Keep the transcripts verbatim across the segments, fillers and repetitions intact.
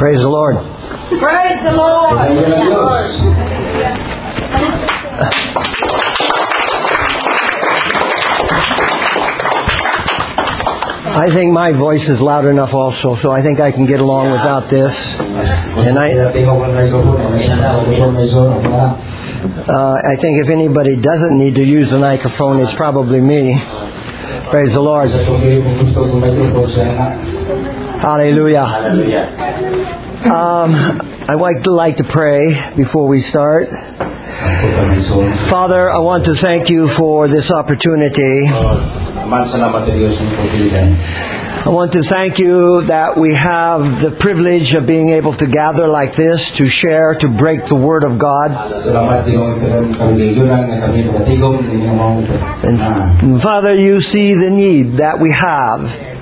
Praise the Lord. Praise the Lord. Praise the Lord. I think my voice is loud enough also, so I think I can get along without this. And I, uh, I think if anybody doesn't need to use a microphone, it's probably me. Praise the Lord. Hallelujah. Um, I like to like to pray before we start. Father, I want to thank you for this opportunity. I want to thank you that we have the privilege of being able to gather like this, to share, to break the Word of God. And Father, you see the need that we have.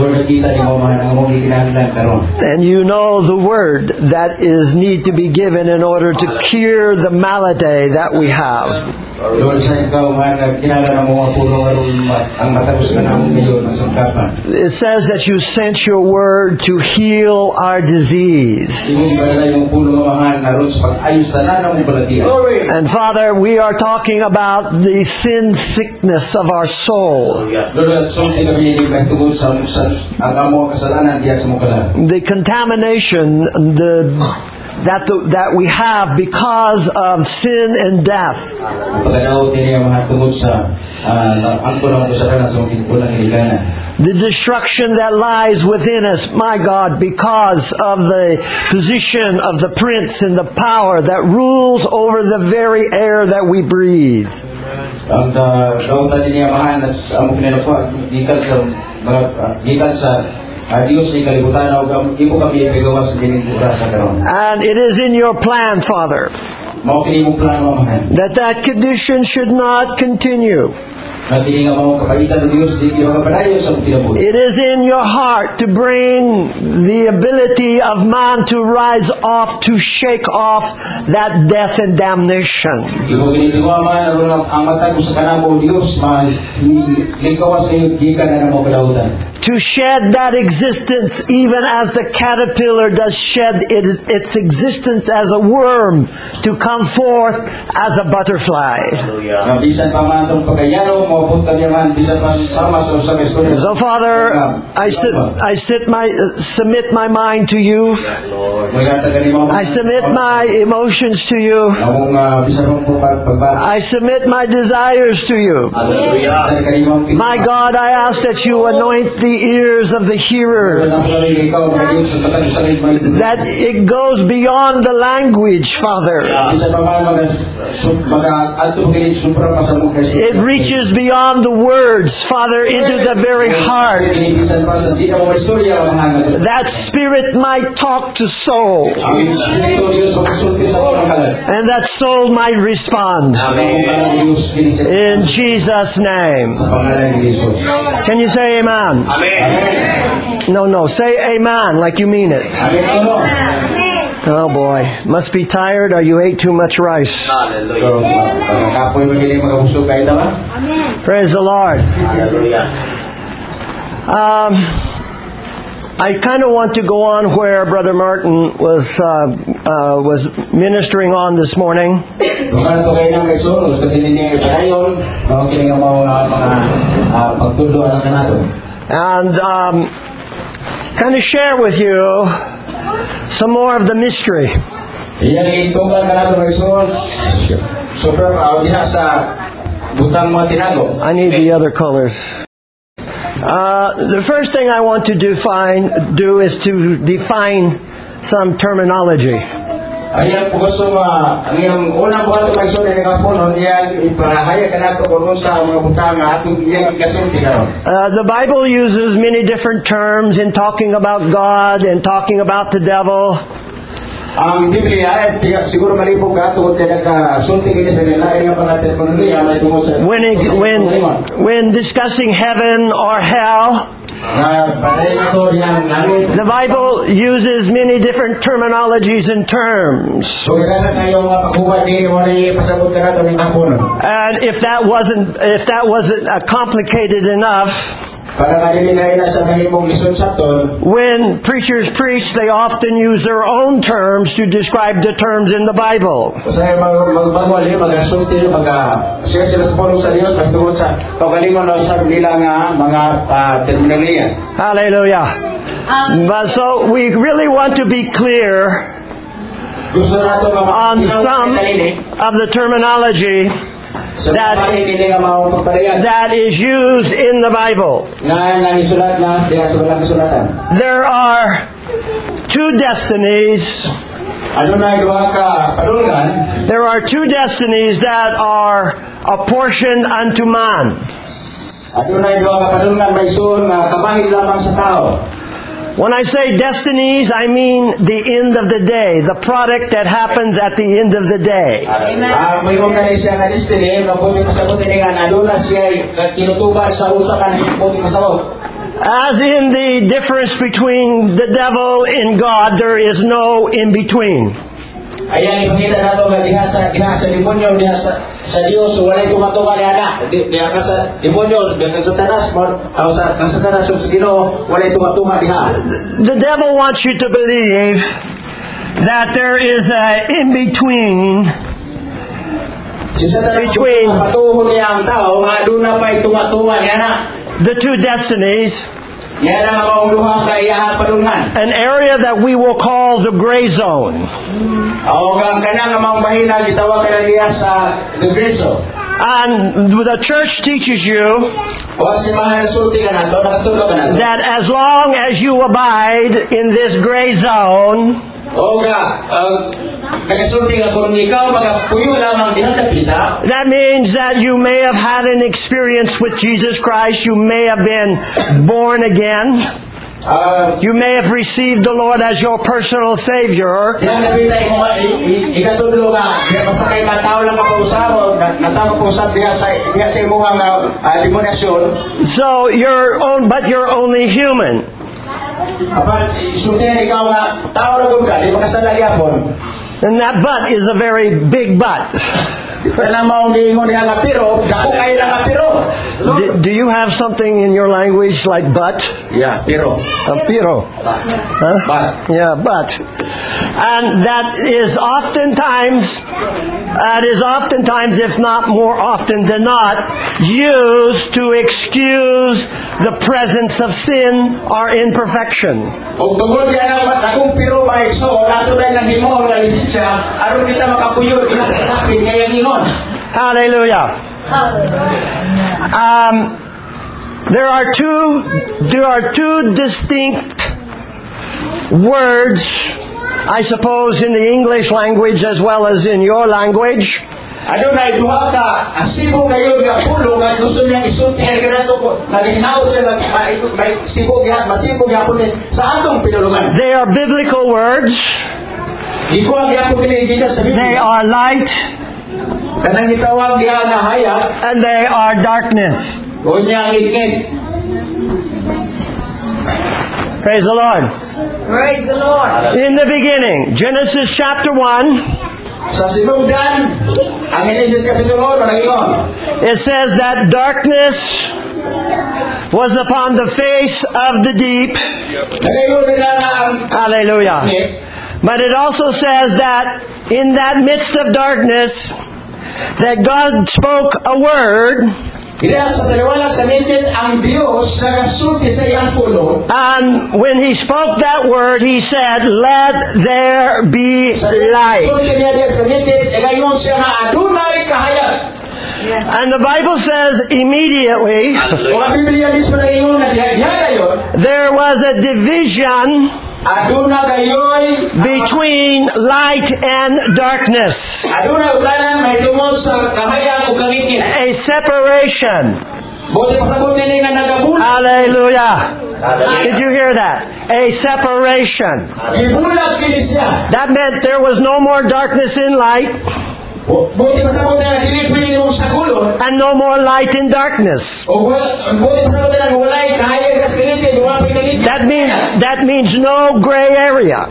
And you know the word that is need to be given in order to cure the malady that we have. It says that you sent your word to heal our disease. And Father, we are talking about the sin sickness of our soul. The contamination the, that the, that we have because of sin and death. The destruction that lies within us, my God, because of the position of the prince and the power that rules over the very air that we breathe. And it is in your plan, Father, that that condition should not continue. It is in your heart to bring the ability of man to rise off, to shake off that death and damnation. To shed that existence even as the caterpillar does shed it, its existence as a worm to come forth as a butterfly. So Father, I, sit, I sit my, uh, submit my mind to you. I submit my emotions to you. I submit my desires to you. My God, I ask that you anoint the ears of the hearer, that it goes beyond the language, Father. It reaches beyond the words, Father, into the very heart. That spirit might talk to soul, and that soul might respond. In Jesus' name. Can you say amen? Amen. No, no. Say amen like you mean it. Amen. Oh boy. Must be tired or you ate too much rice. Hallelujah. Praise the Lord. Um, I kind of want to go on where Brother Martin was uh, uh, was ministering on this morning. And um, kind of share with you some more of the mystery. I need the other colors. Uh, the first thing I want to define, do is to define some terminology. Uh, the Bible uses many different terms in talking about God and talking about the devil. When it, when when discussing heaven or hell, the Bible uses many different terminologies and terms. And if that wasn't if that wasn't uh, complicated enough, Para kanili na sa mahimong lisod sa ton. When preachers preach, they often use their own terms to describe the terms in the Bible. Saya magbanwal eh, magasulti, maga share sila sa pulong sa Dios pagtungod sa kaugalingon o sa nila nga mga uh, terminolohiya. Hallelujah. But so we really want to be clear Gusto nato on some of the terminology that, that is used in the Bible. There are two destinies. There are two destinies that are apportioned unto man. When I say destinies, I mean the end of the day, the product that happens at the end of the day. As in the difference between the devil and God, there is no in between. Ayan ipakita nato nga diha sa diha sa demonyo diha sa sa Dios walay tumatuka ni ana diha ka sa demonyo diha sa Satanas mo aw sa sa Satanas sa Ginoo walay tumatuka diha. The devil wants you to believe that there is a in between between patuho niya ang tao nga aduna pay tumatuka ni ana. The two destinies. An area that we will call the gray zone. And the church teaches you that as long as you abide in this gray zone, that means that you may have had an experience with Jesus Christ. You may have been born again. Uh, you may have received the Lord as your personal Savior. So you're on, but you're only human. And that but is a very big but. do, do you have something in your language like but? Yeah, pero. Uh, pero. Huh? But. Yeah, but. And that is oftentimes, that is oftentimes, if not more often than not, used to excuse the presence of sin or imperfection. Hallelujah. Um, there are two there are two distinct words, I suppose, in the English language as well as in your language. Adunay duha ka asibo kayo nga pulo nga gusto niya isulti ang ganato ko naginaw sila may sibo gyud masibo gyapon sa atong pinulungan. They are biblical words. They are light. Kanang gitawag diha nga hayag and they are darkness. Unya ingit. Praise the Lord. Praise the Lord. In the beginning, Genesis chapter one. Sa sinugdan, ang Genesis kapitulo it says that darkness was upon the face of the deep. Hallelujah. But it also says that in that midst of darkness, that God spoke a word. And when He spoke that word, He said, "Let there be light." And the Bible says immediately there was a division between light and darkness. A separation. Hallelujah. Did you hear that? A separation. That meant there was no more darkness in light. And no more light in darkness. That means that means no gray area.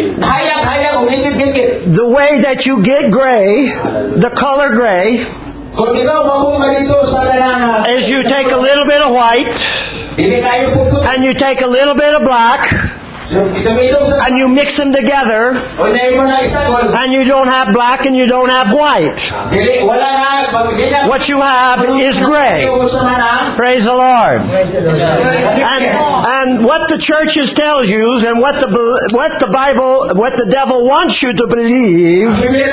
Amen. The way that you get gray, the color gray, Kung ikaw mabuha dito sa lanangan, is you take a little bit of white, hindi kayo pupunta. and you take a little bit of black, Itumilong sa and you mix them together, o na mo na isagol. and you don't have black and you don't have white. Dili, wala na. Pag di na. What you have is gray. Sa manang. Praise the Lord. And, and what the churches tell you, and what the what the Bible, what the devil wants you to believe,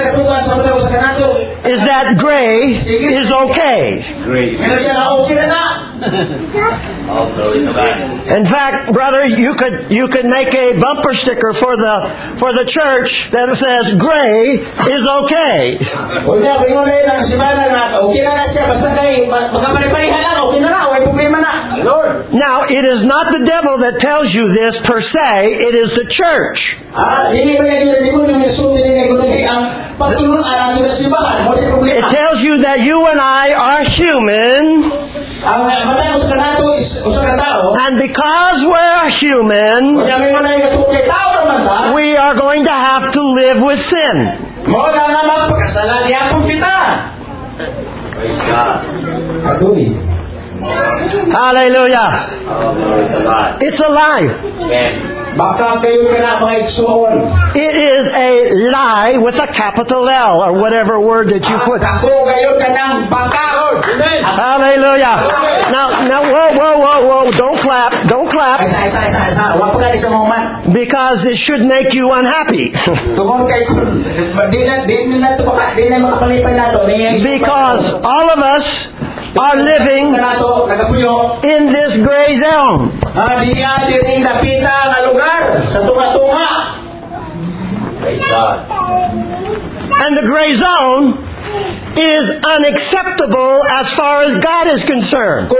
is that gray is okay. In fact, brother, you could you could make a bumper sticker for the for the church that says gray is okay. Now, it is not the devil that tells you this per se, it is the church. It tells you that you and I are human, and because we're human, we are going to have to live with sin. Hallelujah. It's a lie. It is a lie with a capital L, or whatever word that you put. Hallelujah. Now, now, whoa, whoa, whoa, whoa, don't clap, don't clap, because it should make you unhappy. Because all of us are living in this gray zone. And the gray zone is unacceptable as far as God is concerned.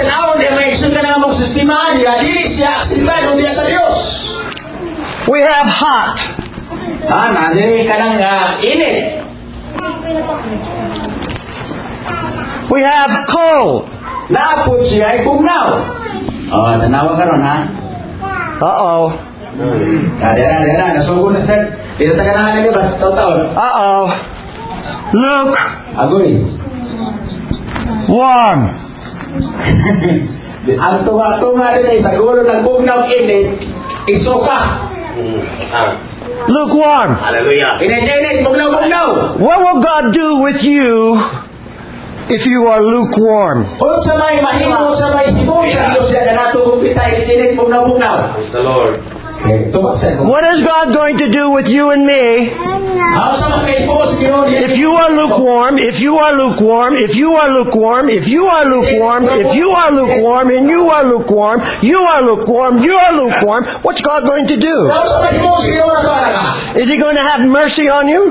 We have hot. We have cold. Uh-oh. Uh-oh. Look. Warm. Ang tunga-tunga din ay sa gulo ng bugnaw init, isuka. Lukewarm. Hallelujah. Init-init, bugnaw-bugnaw. What will God do with you if you are lukewarm? Kung sa may mahimo sa may sibong sa Diyos yan, na natulog kita, init, bugnaw-bugnaw. Praise the Lord. What is God going to do with you and me if you are lukewarm, if you are lukewarm, if you are lukewarm, if you are lukewarm, if you are lukewarm, and you are lukewarm, you are lukewarm, you are lukewarm, what's God going to do? Is He going to have mercy on you?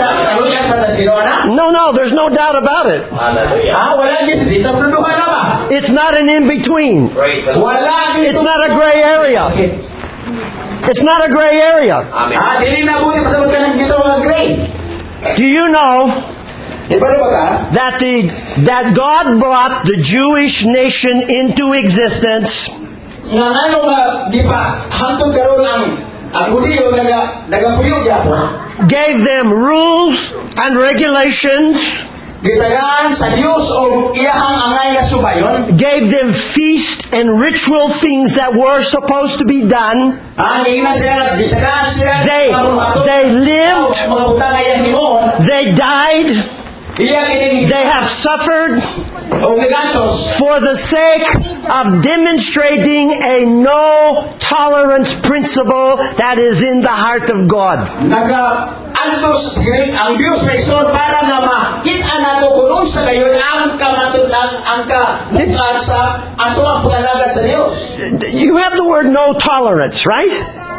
No, no, there's no doubt about it. It's not an in-between. It's not a gray area. It's not a gray area. Do you know that the that God brought the Jewish nation into existence gave them rules and regulations, gave them feast and ritual things that were supposed to be done. They, they lived, they died, they have suffered for the sake of demonstrating a no-tolerance principle that is in the heart of God. You have the word no tolerance, right?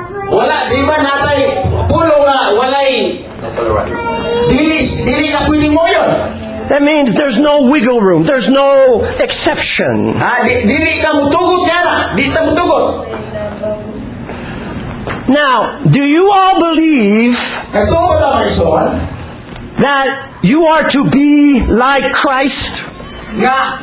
That means there's no wiggle room. There's no exception. Now, do you all believe that you are to be like Christ? Do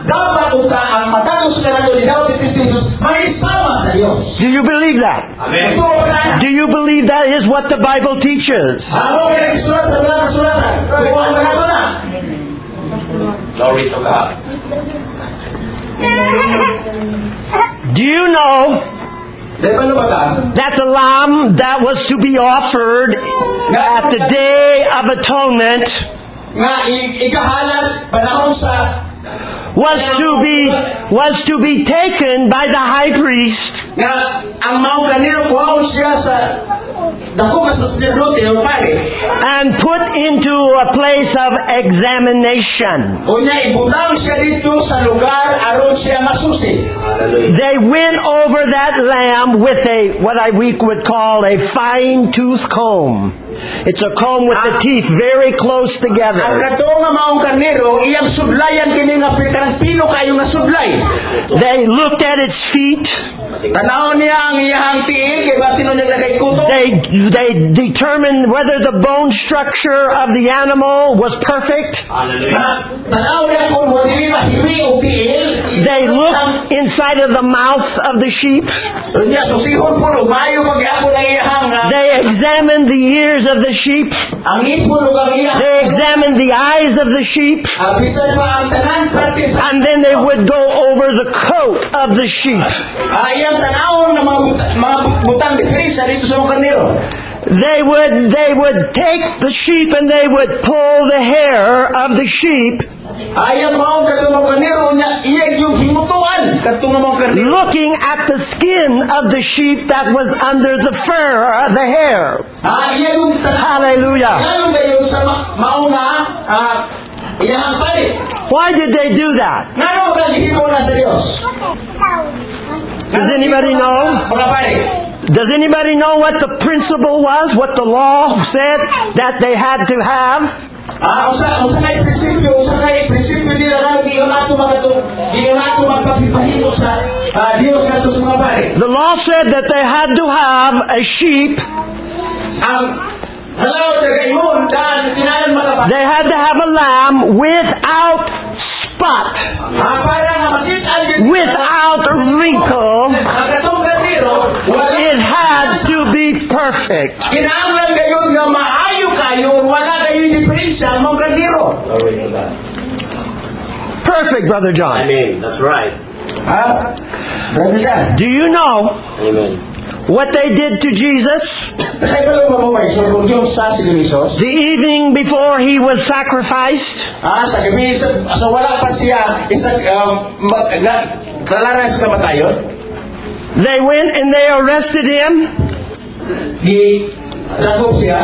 you believe that? Amen. Do you believe that is what the Bible teaches? Glory to God. Do you know Di ba lumabas? that the lamb that was to be offered at the Day of Atonement Nga i- ikahalas panahon sa was to be was to be taken by the high priest nga ang mao kaniro kuhaon siya sa dako ka sa sacerdote o pare. and put into a place of examination. Unya ibutang siya dito sa lugar aron siya masusi. They went over that lamb with a what I we would call a fine tooth comb. It's a comb with the teeth very close Ang together. kato nga maong kaniro iyang sudlayan kini nga pitarang pino kayo nga sudlay. They looked at its feet. Tanaw niya ang iyang tiil kay basin niya lagay kuto. They they determined whether the bone structure of the animal was perfect. Tanaw niya kung mo dili mahimi o tiil. They looked inside of the mouth of the sheep. Unya susihon po mayo pagyapon ang iyang nga. They examined the ears of the sheep. Ang ipon ug ang iyang. They examined the eyes of the sheep. Ah, bisan pa ang tanan practice. And then they would go over the coat of the sheep. Ah, iyang tanawon na mga but- mga butang diferensya dito sa mga kaniro. They would they would take the sheep and they would pull the hair of the sheep, Ayang maong katong mga kaniro niya iya yung himutuan katong mga kaniro. looking at the skin of the sheep that was under the fur, uh, the hair. Ah, iya yung Hallelujah. Ano ba yung sa ma- maong nga ah iyang pare. Why did they do that? Ngano ba gihimo na sa Dios? Does anybody know? Mga pare. Does anybody know what the principle was? What the law said that they had to have? Ah, usa usa kay prinsipyo, usa kay prinsipyo nila na diyon ato magato, diyon ato magpapahimo sa ah, Dios nato sa mga pare. The law said that they had to have a sheep. Ang halaw sa gayon dan tinalan mga pare. They had to have a lamb without spot, Ah, para nga makita without wrinkle. ang katong kaniro, wala It had to be perfect. kinahanglan gayon nga maayo kayo, wala kayo diferensya ang mga kaniro. Perfect, Brother John. Amen. That's right. Ha? Brother John. Do you know Amen. what they did to Jesus Kaya ba lang mamamay, so kung yung sa si Dinisos, the evening before he was sacrificed? ah, sa gabi, sa, sa wala pa siya, isang, um, mag, na, nalaran sa kamatayon, They went and they arrested him. di, lakop siya,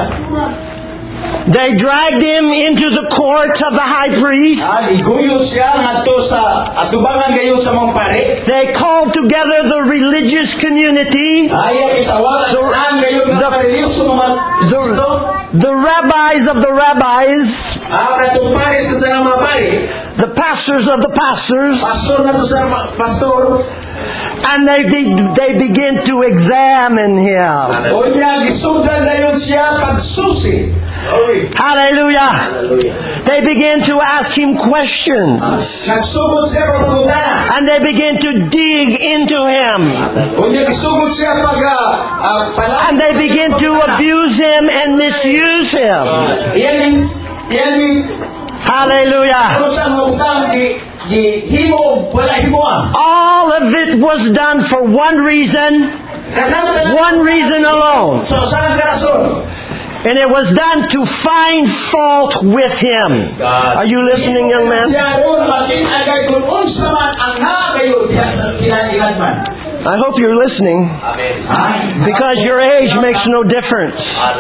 They dragged him into the court of the high priest. ah, iguyo siya ngadto sa, atubangan gayon sa mga pare, They called together the religious community, ayaw itawag, So, ang gayon the- na parehiyos sa mga, the, the rabbis of the rabbis, ah, katong pare sa tanang mga pare, the pastors of the pastors, pastor na to sa mga pastor, and they they, they begin to examine him. o niya, gisudan gayon siya pagsusi. Hallelujah. They begin to ask him questions, Nagsugod siya pagputana. and they begin to dig into him, O niya, gisugod siya pag, ah, ah, pala- and they begin to abuse him and misuse him. Yan yung, yan yung, Hallelujah. ano sa mga utang, di, di, himo, wala himoan. All of it was done for one reason, one reason alone. So, saan ka rason? And it was done to find fault with him. Are you listening, young man? Siya ron, makin agay kung unsa man ang nakakayo diya sa kinailan man. I hope you're listening, Ay, because your age makes no difference.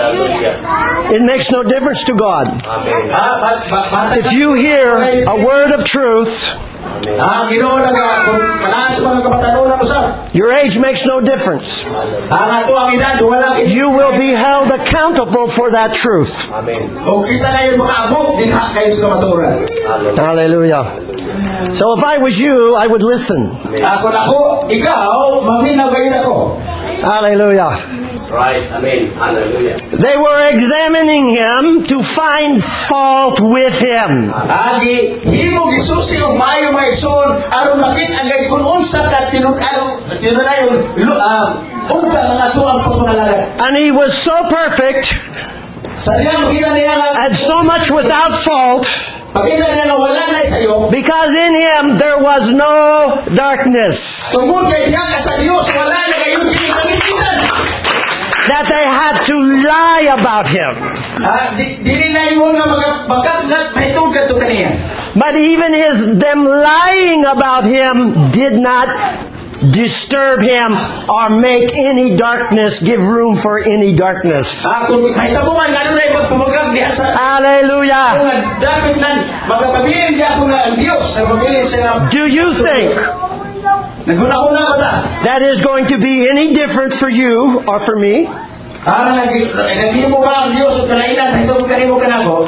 It makes no difference to God. ah, ba- ba- ba- If you hear a word of truth, ah, Ginoo na ka, kung palaas mo ng kapatanunan mo sa, your age makes no difference. ang ato ang edad, wala kin- You will be held accountable for that truth. Kung kita na yung mga abog, dinha kayo sa kamaturan. Hallelujah. So if I was you, I would listen. Ako na ko, ikaw, maminaw kayo na ko. Hallelujah. Right, amen, hallelujah. They were examining him to find fault with him. Agi, himo gisusi og maayo maigsoon aron makit agay kun unsa ka tinuk-ano tinulayon lu ah unsa ang ato ang pagpangalaga. And he was so perfect Sa diyang makita niya nga and so much without fault makita niya nga wala na sa iyo. Because in Him there was no darkness. Tungod kay diha ka sa Dios wala na kayo kinamitan. That they had to lie about Him. Ah, di dili na ingon nga magbakat mahitog kadto kaniya. But even his them lying about Him did not disturb Him or make any darkness, give room for any darkness. Ah, kung mahitabo man ngano na ipagpumagag diha sa Hallelujah. kung dapat nan magpabilin diha ko nga ang Dios, magpabilin sa Do you think naguna-una ba ta? that is going to be any different for you or for me? Ah, nagimo ba ang Dios sa kalainan mahitog kanimo kanako?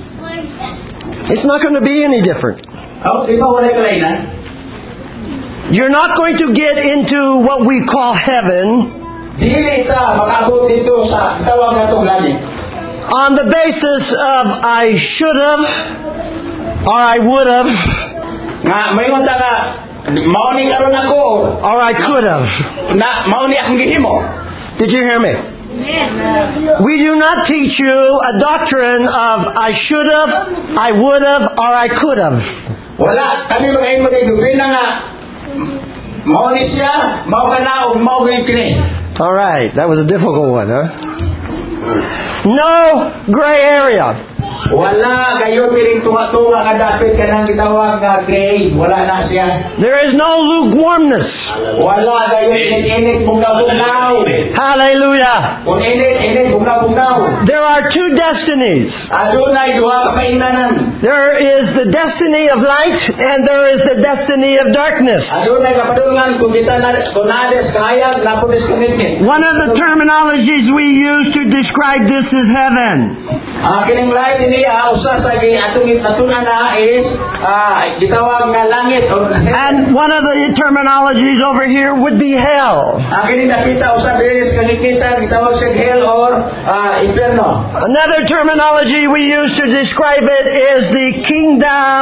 It's not going to be any different. Oh, di ba wala kalainan? You're not going to get into what we call heaven Dili ta makaabot dito sa tawag natong langit. on the basis of I should have or I would have Nga mayon ta nga mao ni karon ako or I could have. na mao ni akong gihimo. Did you hear me? We do not teach you a doctrine of I should have, I would have, or I could have. Wala kami magayon mo dito na nga mao ni siya, mao kana ug mao gyud kini. All right, that was a difficult one, huh? No gray area. Wala gayon piring tunga-tunga nga dapat kanang gitawag nga gray, wala na siya. There is no lukewarmness. Wala gayon init bugnaw-bugnaw. Hallelujah. Kung init init bugnaw-bugnaw. There are two destinies. Adunay duha ka paingnanan. There is the destiny of light and there is the destiny of darkness. Adunay kapadungan kung kita na kunades kahayag napulis kanit. One of the terminologies we use to describe this is heaven. Ah, kining lain ini ah, usa sa gi atong atunan na is ah gitawag nga langit or And one of the terminologies over here would be hell. ah kini nakita usa diri sa kita gitawag sa hell or ah inferno. Another terminology we use to describe it is the kingdom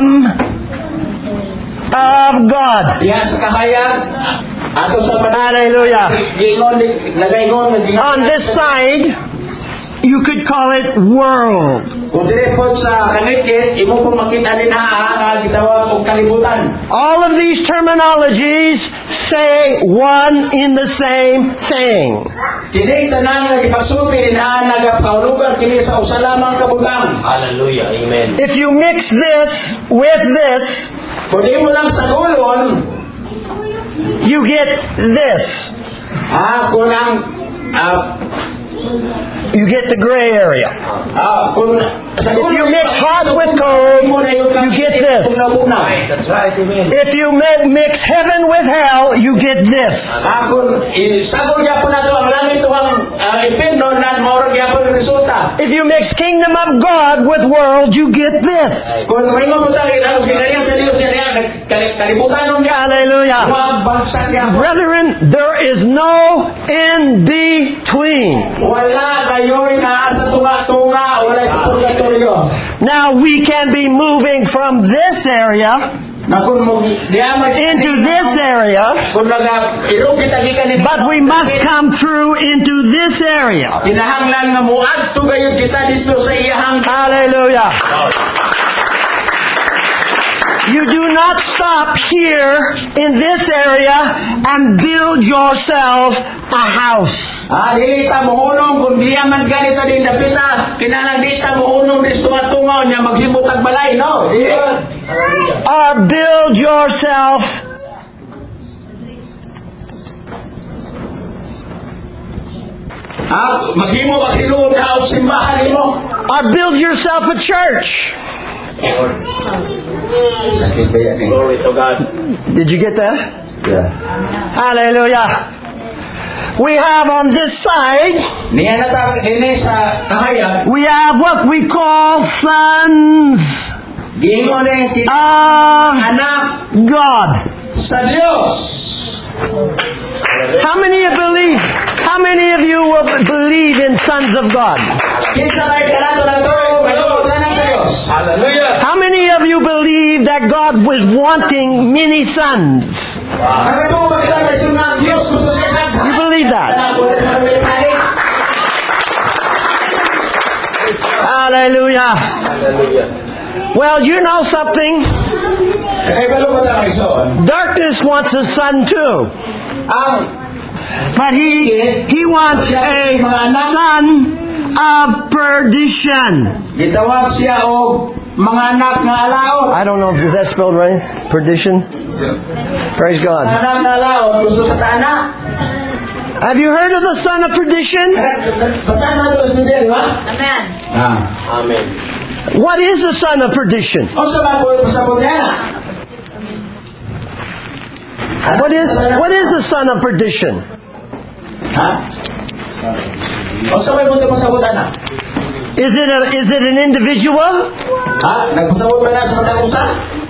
of God. Diha sa kahayag ato sa Hallelujah. gingon nagaingon On this side, you could call it world. kung dire po sa kanit imo kung makita din ha nga gitawag og kalibutan. All of these terminologies say one in the same thing. Kini tanan nga gipagsupi din ha nagapahulugan kini sa usa lamang kabugang. Hallelujah. Amen. If you mix this with this, Kung di mo lang sa dulon, you get this. ah kung ang ah You get the gray area. ah kung sa If you mix hot with cold, you get this. That's right. Amen. If you mi- mix heaven with hell, you get this. Ah, kung isagol gyapon nato ang langit o ang uh, impierno na maurag gyapon ang resulta. If you mix kingdom of God with world, you get this. Kung may mabutang ang ginariyan sa Dios niya kalibutan ng niya. Hallelujah. Huwag bagsak gyapon. Brethren, there is no in between. Wala kayo'y naasa tunga-tunga, wala sa purgatorio. Now we can be moving from this area Na kung mo diamat into this area, kung naga irong kita gikan ni but we must come through into this area. kinahanglan nga muadto gayud kita dito sa iyahang Hallelujah. You do not stop here in this area and build yourself a house. Ah, dili ta mohunong kung di man ganito din dapita, kinahanglan di ta mohunong dis tunga-tunga nya maghimot og balay, no? Di Or build yourself ah, maghimo ba tinuod ka og simbahan nimo? or build yourself a church. Glory to God. Did you get that? Yeah. Hallelujah. We have on this side, Niya na ta dinhi sa kahayag, we have what we call sons giingon ni of anak God. sa Dios. How many of believe? How many of you will believe in sons of God? Kinsa kay kanato na to, maluot na ng Dios. Hallelujah. How many of you believe that God was wanting many sons? Ano ba kita sa sunang Dios gusto niya sa You believe that? Hallelujah. Hallelujah. Well, you know something. Kaya balo mo tayo isoon. Darkness wants a son too. Ang But he, he wants a son of perdition. gitawag siya og mga anak nga alaot. I don't know if that's spelled right. Perdition? Praise God. Anak nga alaot, gusto sa taana. Have you heard of the son of perdition? Basta na ito sa di ba? Amen. Ah. Amen. What is the son of perdition? O sa mga po pasabot niya na. What is what is the son of perdition? Ha? O sa mga po pasabot na. Is it a, is it an individual? Ha? Nagpasabot ba na sa mga usa?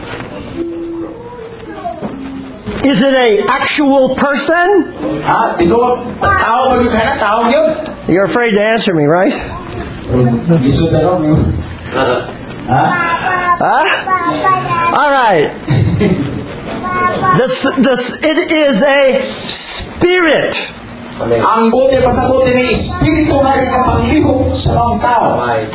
Is it a actual person? Ha? Dito, tao ba yung kaya? Tao yun? You're afraid to answer me, right? Isu tarong yun. Ha? Huh? All right. The, the, it is a spirit. Amen. Ang buti pasabuti ni Espiritu na ikapanglihok sa mga tao.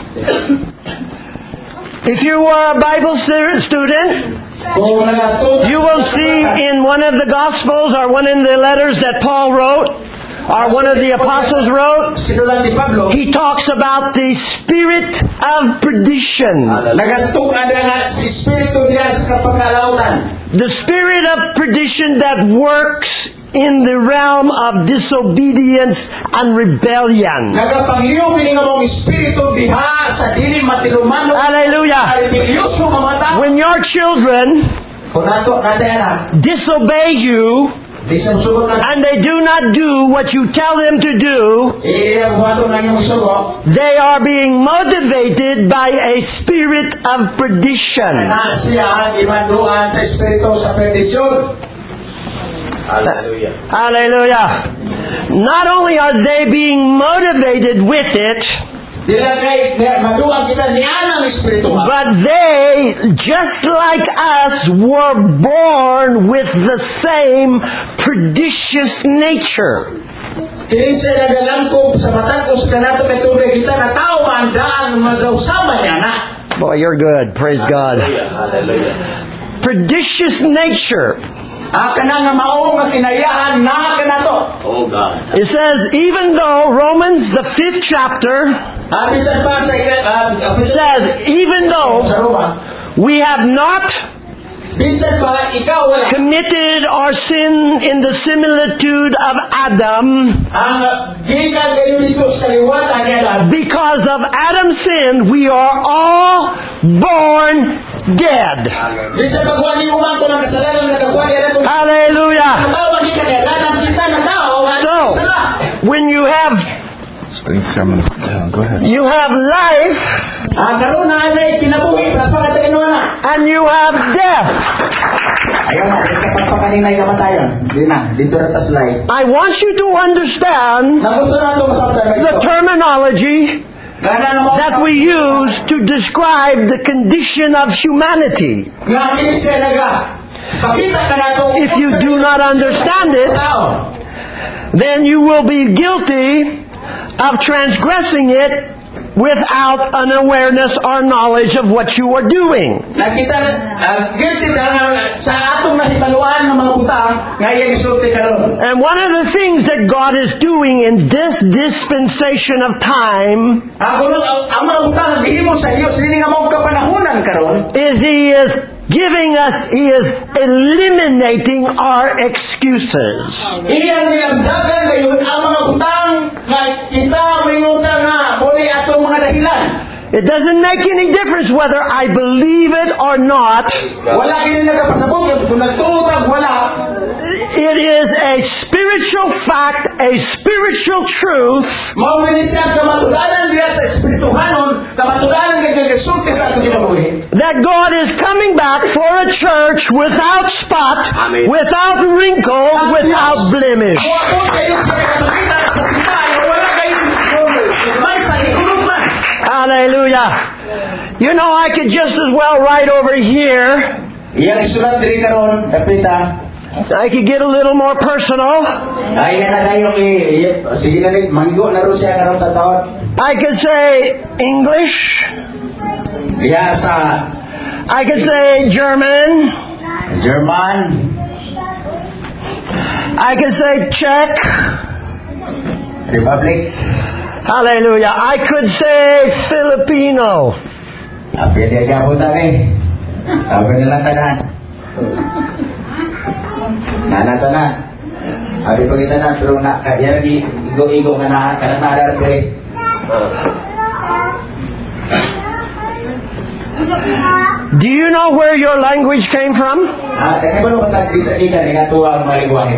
If you are a Bible stu- student, Kung nagatod, you will see in one of the Gospels or one of the letters that Paul wrote or one of the apostles wrote, sinulat ni Pablo, he talks about the spirit of perdition. nagatog na nga si Espiritu niya sa pagkalautan. The spirit of perdition that works in the realm of disobedience and rebellion. Nagapanglihok ni nga mong Espiritu diha sa dili matilumano. Hallelujah. Ay bigyoso nga mata. When your children Kung nato na na, disobey you di sa musugot na, and they do not do what you tell them to do, iya buhato na yung musugot. they are being motivated by a spirit of perdition. Na siya imanduan sa Espiritu sa perdisyon. Hallelujah. Hallelujah. Not only are they being motivated with it, Dila kay maduan kita ni anang Espiritu. but they, just like us, were born with the same pernicious nature. Kini sa nagalangkog sa mata ko sa kanato kay tubig kita na tao ang daan magawsama niya na. Boy, you're good. Praise God. Hallelujah. Hallelujah. Pernicious nature. Ah, kana nga mao nga kinayaan na kanato. Oh God. It says, even though Romans, the fifth chapter, Ah, bisan pa sa ah, says, even though sa Roma, we have not bisan pa ikaw wala committed our sin in the similitude of Adam, ang gikan kayo dito sa liwatan niya. because of Adam's sin, we are all born dead. Bisan pagwali mo man ko ng kasalanan na kagwali na to. Hallelujah. Tao ba di ka na kita na tao? So, when you have Go ahead. you have life Ah, karon na ay kinabuhi sa pagkatino na. and you have death, Ayaw na, kapag pa kanina yung kamatayon. Di na, dito na sa slide. I want you to understand Nagusto na ito masabta na the ito. terminology Gana na mo. that we use to describe the condition of humanity. Nga kinis ka naga. Pakita ka na ito. If you do not understand it, Tao. then you will be guilty of transgressing it without an awareness or knowledge of what you are doing. Nakita na, uh, guilty na nga sa atong nasipaluan ng mga butang, nga yung isulti ka ron. And one of the things that God is doing in this dispensation of time Ako nun, ang ang mga butang, gihimo sa Diyos, hindi nga mong kapanahunan ka ron. is He is giving us, He is eliminating our excuses. Iyang nilamdagan ngayon ang mga butang nga kita mayutang nga muli atong mga dahilan. It doesn't make any difference whether I believe it or not. Wala kini nagapasabog kung nagtuutag wala. It is a spiritual fact, a spiritual truth Mao ni siya sa matudalan diya sa espirituhanon, sa matudalan nga nagsulti sa atong kinabuhi. that God is coming back for a church without spot, Amen. without wrinkle, without blemish. Kung ako kayo sa nakakita sa simbahan, wala kayo may panikulog man. Hallelujah. You know, I could just as well write over here. Iyang isulat diri karon, dapita. I could get a little more personal. Ay na dayon eh, sige na rin, manggo na ro siya karon sa taon. I could say English. Diya sa I could say German. German. I can say Czech. Republic. Hallelujah. I could say Filipino. Tapi dia gabung tadi. Apa nila tanan? Nana tanan. Abi pagi tanan pero nak kaya lagi igo-igo nga na kana nadar pre. Do you know where your language came from? Ah, kaya ba no patag dito ika nga tuwa ang maligwahe.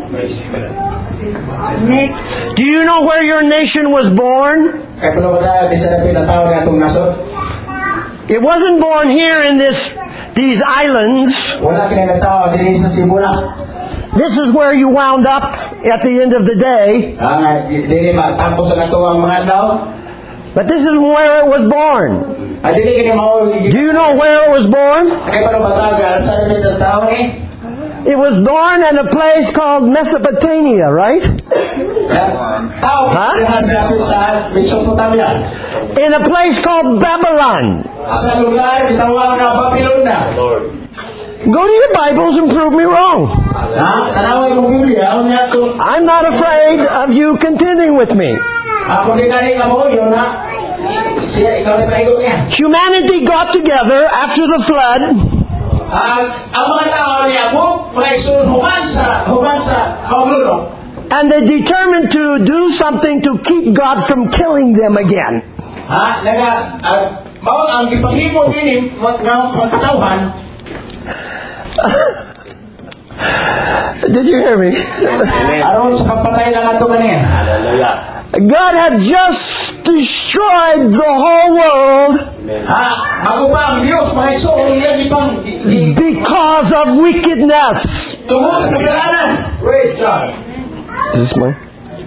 Do you know where your nation was born? Kaya pa no patag dito na pinatawag nga itong nasod. It wasn't born here in this these islands. Wala pinatawag din sa Sibula. This is where you wound up at the end of the day. Ah, dili matapos sa katuwang mga daw. But this is where it was born. Ah, dili kini mao. Do you know where it was born? Kaya pa no patag sa dito tao ni. It was born in a place called Mesopotamia, right? Tao. Huh? Sa Mesopotamia. In a place called Babylon. Sa lugar gitawag na Babylon na. Lord. Go to your Bibles and prove me wrong. Ha? Tanaway mo Biblia, unya to. I'm not afraid of you contending with me. Ako di kani ka mo yo na. Siya ikaw na tayo niya. Humanity got together after the flood. Ah, ang mga tao niya mo, presun human sa human sa kaululo. And they determined to do something to keep God from killing them again. Ha? Naga mao ang gipahimo ini mga pagkatawhan. Did you hear me? Aron sa kapatay lang ato kaniya. Hallelujah. God had just destroyed the whole world Ha? Bago pa ang Diyos, mga iso, niya ipang because of wickedness. tungkol sa kasalanan. Praise God. Is this mine?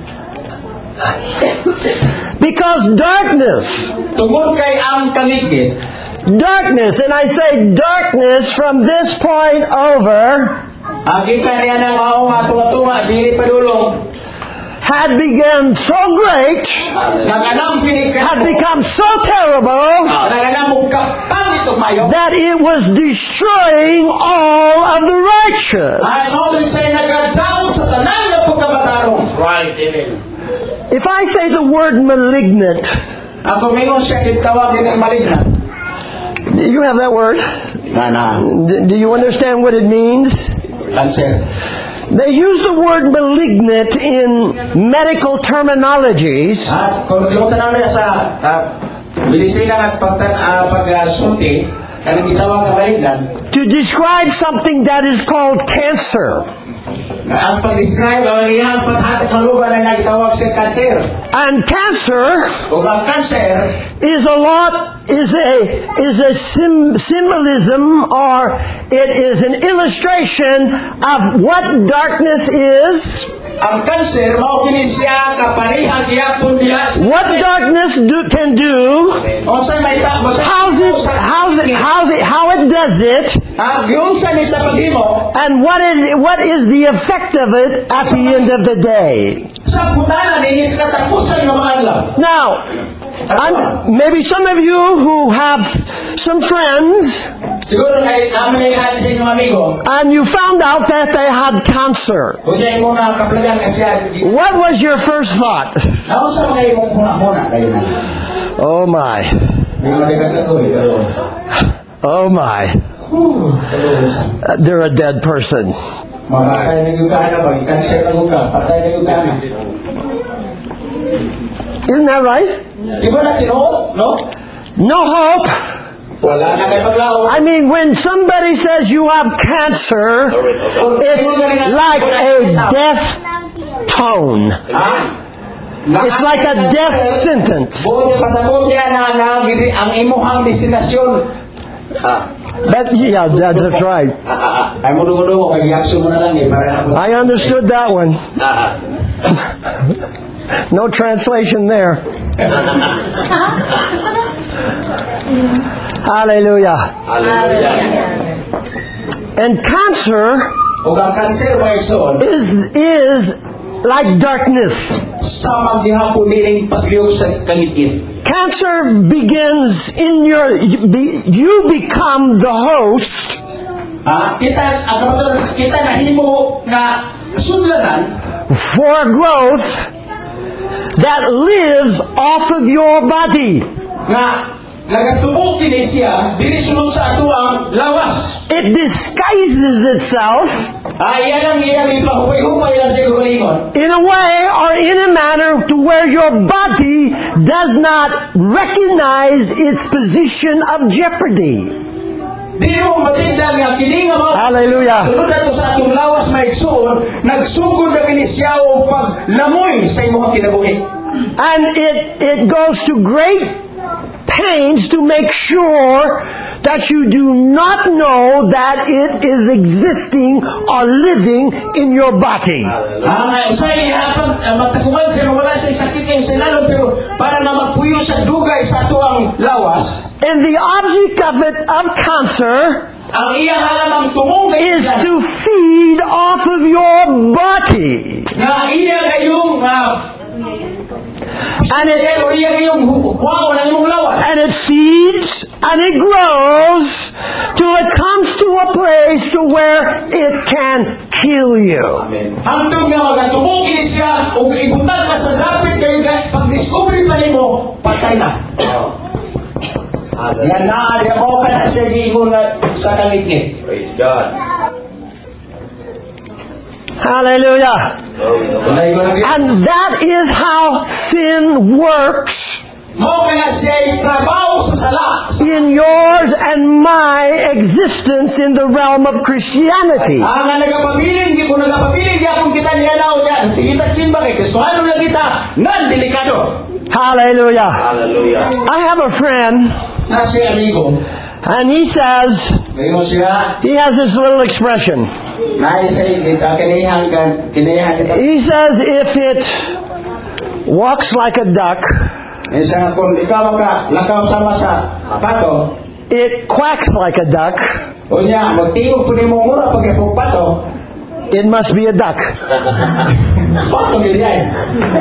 Because darkness, Tungkol kay ang kaligid. darkness, and I say darkness from this point over, Agi ka riyan ang maong atunga-tunga, dili padulong. had begun so great, Naganam pinikap. had become so terrible, Naganam mong kapang ito mayo. that it was destroying all of the righteous. Ay, mo rin sa'yo nagadaw sa tanan na pagkabatarong. Right, amen. If I say the word malignant, Ang kumingon siya, kitawag din ang maligna. do you have that word? Nana. D- Do you understand what it means? Cancer. They use the word malignant in medical terminologies At kung yung tanong niya sa uh, Bilisina at pagkasunti, ang gitawag na malignan, to describe something that is called cancer. ang pag-describe ang iyang paghatak ng lugar na nagtawag sa cancer. And cancer Kung ang cancer, is a lot is a is a sim, symbolism, or it is an illustration of what darkness is, ang cancer, maupinin siya kaparihang iyapon niya. what darkness do, can do, O saan may ta- basta- how's it how's it how's it how it does it, Ang yung sa ni sa paghimo, and what is what is the effect of it at the end of the day. sa putanan, hindi katapusan ng mga adlaw. Now, I'm, maybe some of you who have some friends Siguro kay namin ay sa inyong amigo, and you found out that they had cancer. kung siya mo na kaplagan kasi What was your first thought? ako sa mga imong muna-muna kayo na. Oh my. Hindi mo nagkata ko eh. Oh my. Uh, they're a dead person. Mamatay na yung kana ba? Cancer na yung kana. Patay na yung kana. Isn't that right? Di ba natin o? No? No hope. Wala na kayo paglao. I mean, when somebody says you have cancer, it's like a death tone. Ha? It's like a death sentence. Buong pasabot niya na ang imuhang destinasyon. That, yeah, that, that's right. Ay mo dugo-dugo kay yakso mo na lang eh para I understood that one. No translation there. Hallelujah. Hallelujah. And cancer ug ang cancer mo igsoon is is like darkness. sa maghihapon nining pagliyog sa kaligid. Cancer begins in your you be- you become the host Ah, kita ang kapatid, kita nahimo nga sudlanan for growth that lives off of your body. nga nagatubok kini siya dili sulod sa ato ang lawas. It disguises itself Ah, iyan ang iyang ipahupay-hupay lang sa kalingon. in a way or in a manner to where your body does not recognize its position of jeopardy. Di mo matindan nga kini nga mga Hallelujah. sulod ato sa atong lawas maigsoon, nagsugod na kini siya o paglamoy sa imong kinabuhi. And it, it goes to great pains to make sure that you do not know that it is existing or living in your body. Ah, usay hatag magtakuman pero wala sa sakit kay sa lalong pero para na magpuyo sa dugay sa ato ang lawas. And the object of it, of cancer, Ang iyang halamang tumong is kay to feed off of your body. nga iya kayong uh, And it, o iya kayong huwao ng imong lawas. and it feeds and it grows till it comes to a place to where it can kill you. Hangtod nga magatubong kini siya o ibutan ka sa dapit kayo guys pag-discovery pa nimo patay na. Yan na ari ako ka na siya giingon na sa kaligid. Praise God. Hallelujah. And that is how sin works Mao kaya siya trabaho sa sala. in yours and my existence in the realm of Christianity. Ang nga nagapabilin, di ko nagapabilin, di akong kita niya daw dyan. Sige ta simba kay Kristohano na kita, nan delikado. Hallelujah. Hallelujah. I have a friend, Na siya amigo. and he says, Ngayon siya, he has this little expression. naisay kita, kinihan ka, kinihan kita. He says, if it walks like a duck, Isa nga kung ikaw ka, lakaw sama sa pato, it quacks like a duck, o niya, magtingog po ni mo mura pag ipong pato, it must be a duck. pato ganyan.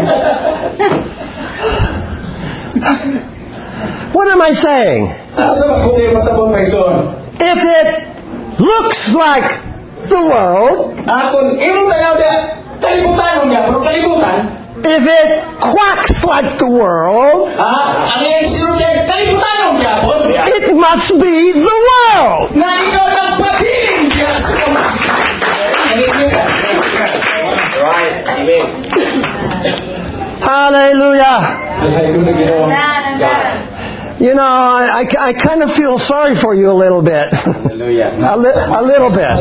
What am I saying? Ano ba kung may matabong pa ito? If it looks like the world, Ah, kung imong tayaw niya, kalibutan mo niya, pero kalibutan, if it quacks like the world, ah, ang iyong siro niya, kalibutan mo niya, po. it must be the world. Na ikaw ng papiling niya. Right. Amen. Hallelujah. God. You know, I, I, I kind of feel sorry for you a little bit. Hallelujah. a, li- a little bit.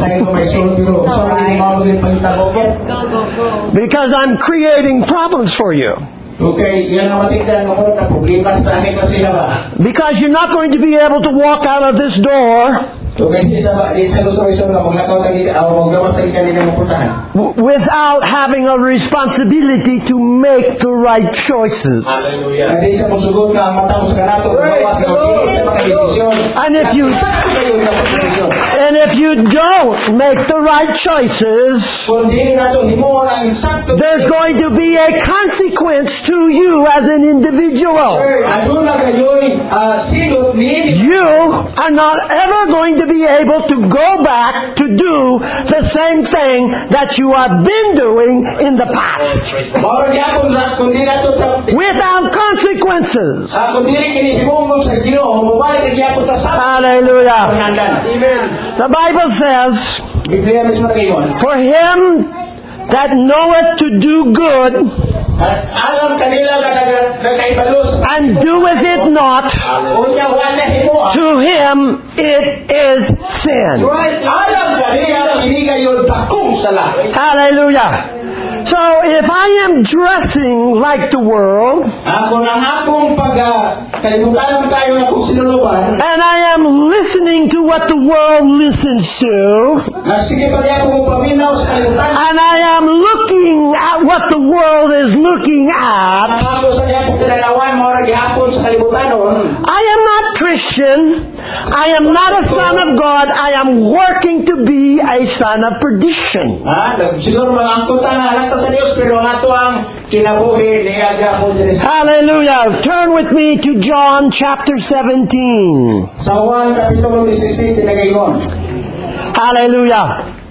Because I'm creating problems for you. Okay, yan ang matigdan mo kung problema sa akin kasi na ba? Because you're not going to be able to walk out of this door Okay, di sa di sa gusto iso na maglakaw tagi o maggawas tagi kanina mo puntahan. w- without having a responsibility to make the right choices. Hallelujah. Di sa musugot nga matapos ka nato, gawas ka sa mga desisyon. And if you kayo na desisyon. and if you don't make the right choices, Kung di nato himo ang insakto. there's going to be a consequence to you as an individual. Adun na kayo'y ah, silot ni You are not ever going to be able to go back to do the same thing that you have been doing in the past Mao gyud kung kung di nato sa without consequences. ah, kung dili kini himong sa Ginoo, mobalik gyud sa sa Hallelujah. pangandan. Amen. The Bible says, Biblia mismo kayon. for him that knoweth to do good At alam kanila nga nagkaibalus. and doeth it not, Unya wala himo. to him it is sin. Right, alam kanila hindi kayo dakong sala. Hallelujah. So if I am dressing like the world, Ako nang akong pag kalibutan tayo na kung sinuluban. and I am listening to what the world listens to, Na sige pa niya kung paminaw sa kalibutan. and I am looking at what the world is looking at, Ang ako sa niya kung kinalawan mo rin gihapon sa kalibutan nun. I am not Christian. I am not a son of God. I am working to be a son of perdition. Ha? Siguro mga angkutan na anak sa Diyos pero ang ato ang kinabuhi niya gihapon sa Diyos. Hallelujah. Turn with me to John chapter seventeen. Sa Juan Kapitulo sixteen tinagayon. Hallelujah.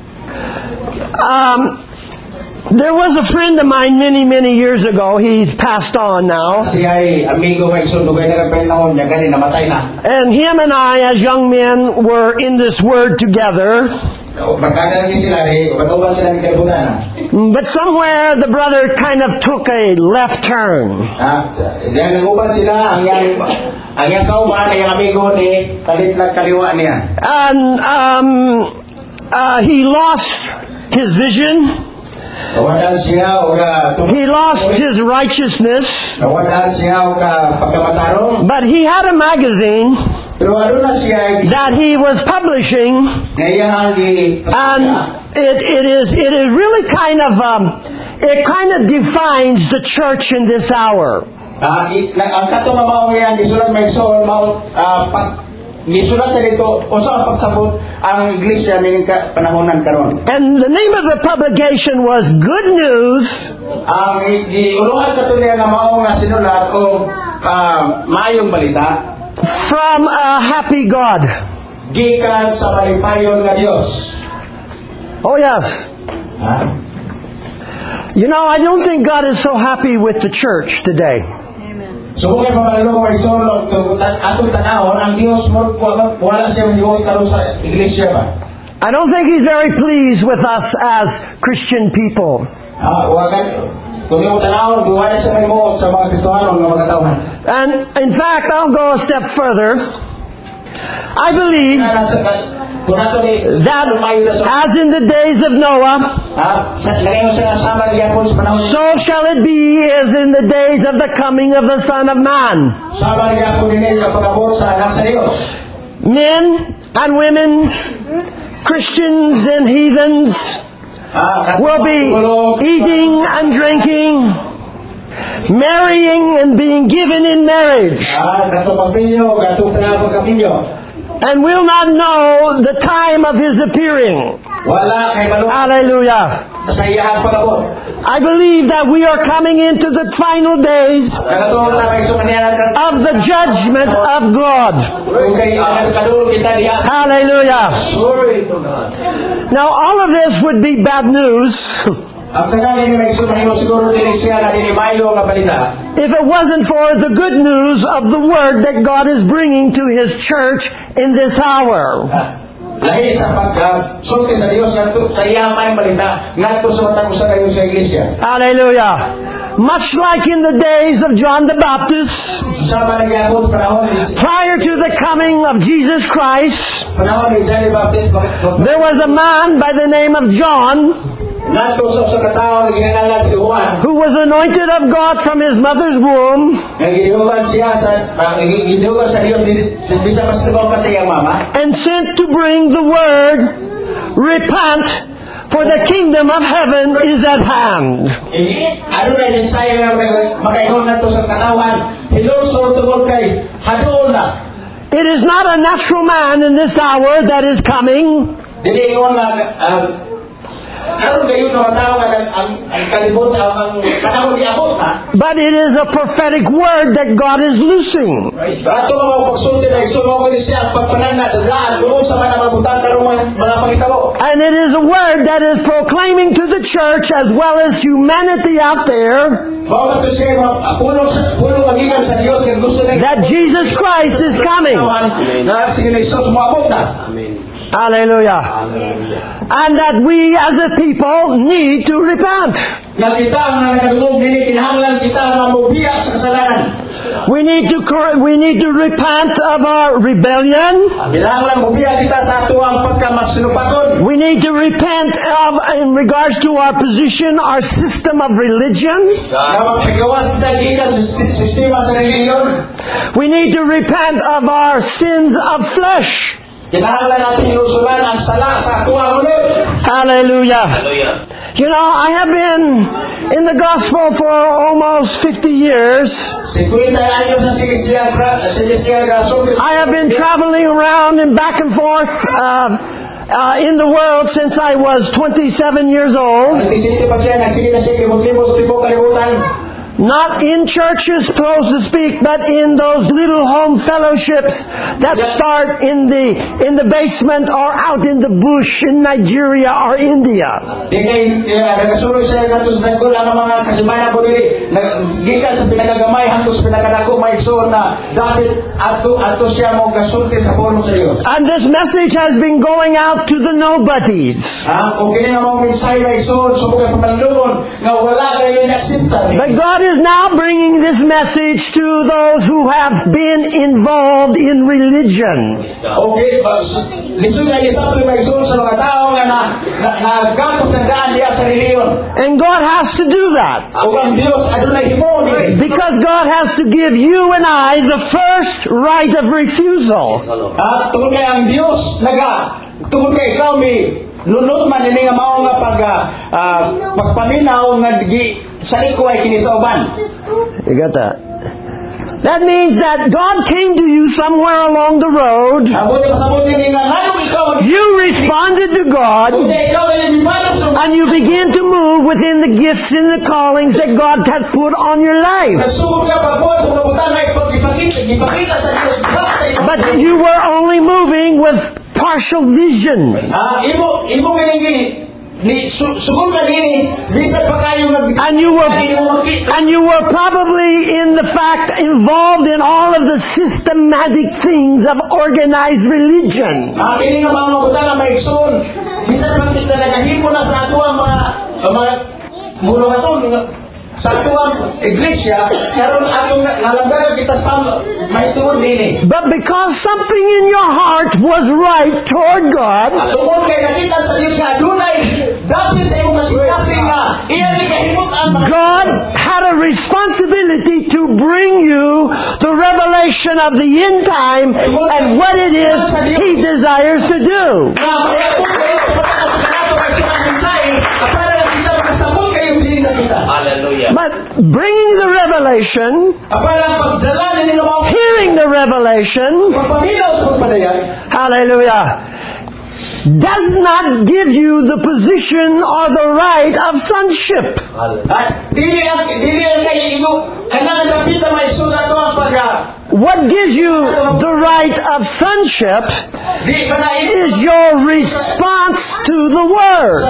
Um, there was a friend of mine many, many years ago. He's passed on now. Siya ay amigo kay sundugay na kapelahon niya gani namatay na. And him and I, as young men, were in this word together. Magkada rin sila rin, matuban sila ni kaibutan. But somewhere the brother kind of took a left turn. Ah, diyan naguban sila ang yang ang yang kauban ang amigo ni kalit lang kaliwa niya. And um, uh, he lost his vision. Nawalan siya o ka He lost his righteousness. nawalan siya o ka pagkamatarong. But he had a magazine Pero ano na siya that he was publishing, ngayon di and it, it is it is really kind of um, it kind of defines the church in this hour. Ah, i- na- ang katong mao yan gisulat may so mao ah, pag gisulat sa dito usa ang pagsabot ang iglesia ning ka- panahonan karon. And the name of the publication was Good News Ang i- giuluhan kato niya nga mao nga sinulat o ah, maayong balita from a Happy God. gikan sa malipayon nga Dios. Oh yes. Ha? You know, I don't think God is so happy with the church today. So kung pamalalo ay solo to atong tanawon ang Dios mo wala wala siya mo karon sa iglesia ba. I don't think He's very pleased with us as Christian people. Ah, wagan kung yung tanawon duwa na siya mo sa mga Kristohanon nga mga tawhan. And in fact, I'll go a step further. I believe that as in the days of Noah, so shall it be as in the days of the coming of the Son of Man. Men and women, Christians and heathens, will be eating and drinking, marrying and being given in marriage, and will not know the time of His appearing. Hallelujah. I believe that we are coming into the final days of the judgment of God. Hallelujah. Now all of this would be bad news if it wasn't for the good news of the word that God is bringing to His church in this hour. Lahi sa pagsulti sa Dios ngadto sa iyang may balita ngadto sa matag usa kayo sa iglesia. Hallelujah. Much like in the days of John the Baptist, Sama nagyapon panahon ni prior to the coming of Jesus Christ, panahon ni John the Baptist there was a man by the name of John ngadto sa usa ka tawo nga ginahanglan si Juan. who was anointed of God from his mother's womb, Nga gidugan siya sa gidugan sa Dios di sa pastibaw pa sa iyang mama. and sent to bring the word, repent, for the kingdom of heaven is at hand. Ano na yung sayo nga makaingon na to sa katawan. Hilosor tungkol kay hadol na. It is not a natural man in this hour that is coming, Dili ingon na ano kayo na matawag ang ang ang kalibot ang panahon ni abot ha. but it is a prophetic word that God is loosing. Ato mga pagsulti na isumo ko ni siya pagpanana daan kuno sa mga mabutan karong mga pangitabo. And it is a word that is proclaiming to the church as well as humanity out there Bawa to siya puno puno magikan sa Dios kung gusto na that Jesus Christ is coming. Na sige na Isus mo abot na. Hallelujah. And that we as a people need to repent. Nga kita ang nagdulog dili kinahanglan kita nga mobiya sa kasalanan. We need to cor- we need to repent of our rebellion. Kinahanglan mobiya kita sa ato ang pagkamaksinupakon. We need to repent of in regards to our position, our system of religion. Nga magsigawas kita gikan sa sistema sa reliyon. We need to repent of our sins of flesh. Kinahanglan natin inusulan ang sala sa ato ang ulo. Hallelujah. Hallelujah. You know, I have been in the gospel for almost fifty years. Sikuin na ayon sa sigisiya sigisiya gaso. I have been traveling around and back and forth uh, uh, in the world since I was twenty-seven years old. Ang isip pa siya nagsige na sige mo tipo tipo kalibutan. Not in churches, so to speak, but in those little home fellowships that start in the in the basement or out in the bush in Nigeria or India. Di kay nagasulod siya nato sa dagol ang mga kasimbahan po dili gikan sa pinagagamay hangtod sa pinakadako may igsoon na dapat ato ato siya mo gasulti sa puno sa Dios. And this message has been going out to the nobodies. Ah, kung kini nga mo mensahe na igsoon sa mga pamilyon nga wala kayo naksiptan. But God is now bringing this message to those who have been involved in religion. Okay, lisod nga isapri may igsoon sa mga tao nga na nagkapos ng daan diya sa reliyon. And God has to do that. O ang Dios adunay himo ni. Because God has to give you and I the first right of refusal. Ah, tungod kay ang Dios naga tungod kay ikaw mi nunod man ini nga mao nga pag uh, pagpaminaw nga gi sa liko ay kini sa uban. You got that? That means that God came to you somewhere along the road. You responded to God, and you began to move within the gifts and the callings that God has put on your life. But you were only moving with partial vision. And you were and you were probably in the fact involved in all of the systematic things of organized religion. Sa atuang iglesia, karon atong nalanggaran kita sa mahitungod nini. But because something in your heart was right toward God, tungod kay nakita sa Dios nga adunay dapat sa imong masikapin nga iya ni kahimutan. God had a responsibility to bring you the revelation of the end time and what it is He desires to do. Hallelujah. But bringing the revelation, hearing the revelation, hallelujah, does not give you the position or the right of sonship. What gives you the right of sonship is your response to the Word.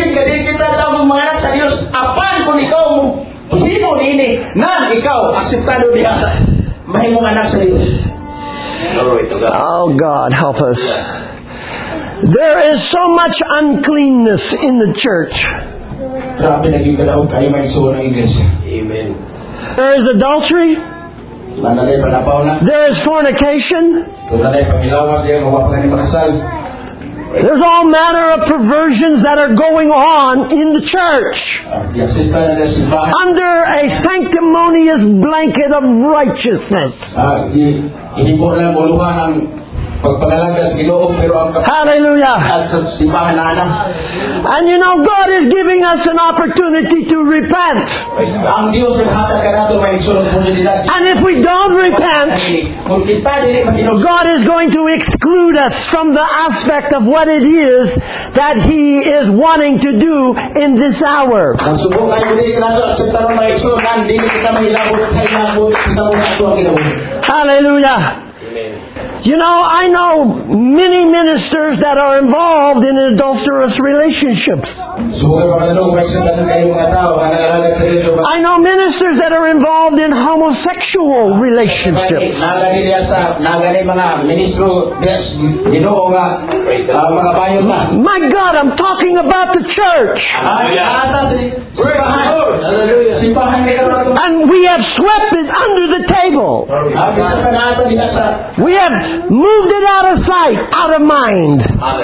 Oh God, help us. There is so much uncleanness in the church. Amen. There is adultery. There is fornication. There's all manner of perversions that are going on in the church. Under a sanctimonious blanket of righteousness. Hallelujah. And you know, God is giving us an opportunity to repent. And if we don't repent, God is going to exclude us from the aspect of what it is that He is wanting to do in this hour. Hallelujah. You know, I know many ministers that are involved in adulterous relationships. I know ministers that are involved in homosexual relationships. My God, I'm talking about the church. And we have swept it under the table. We have moved it out of sight, out of mind.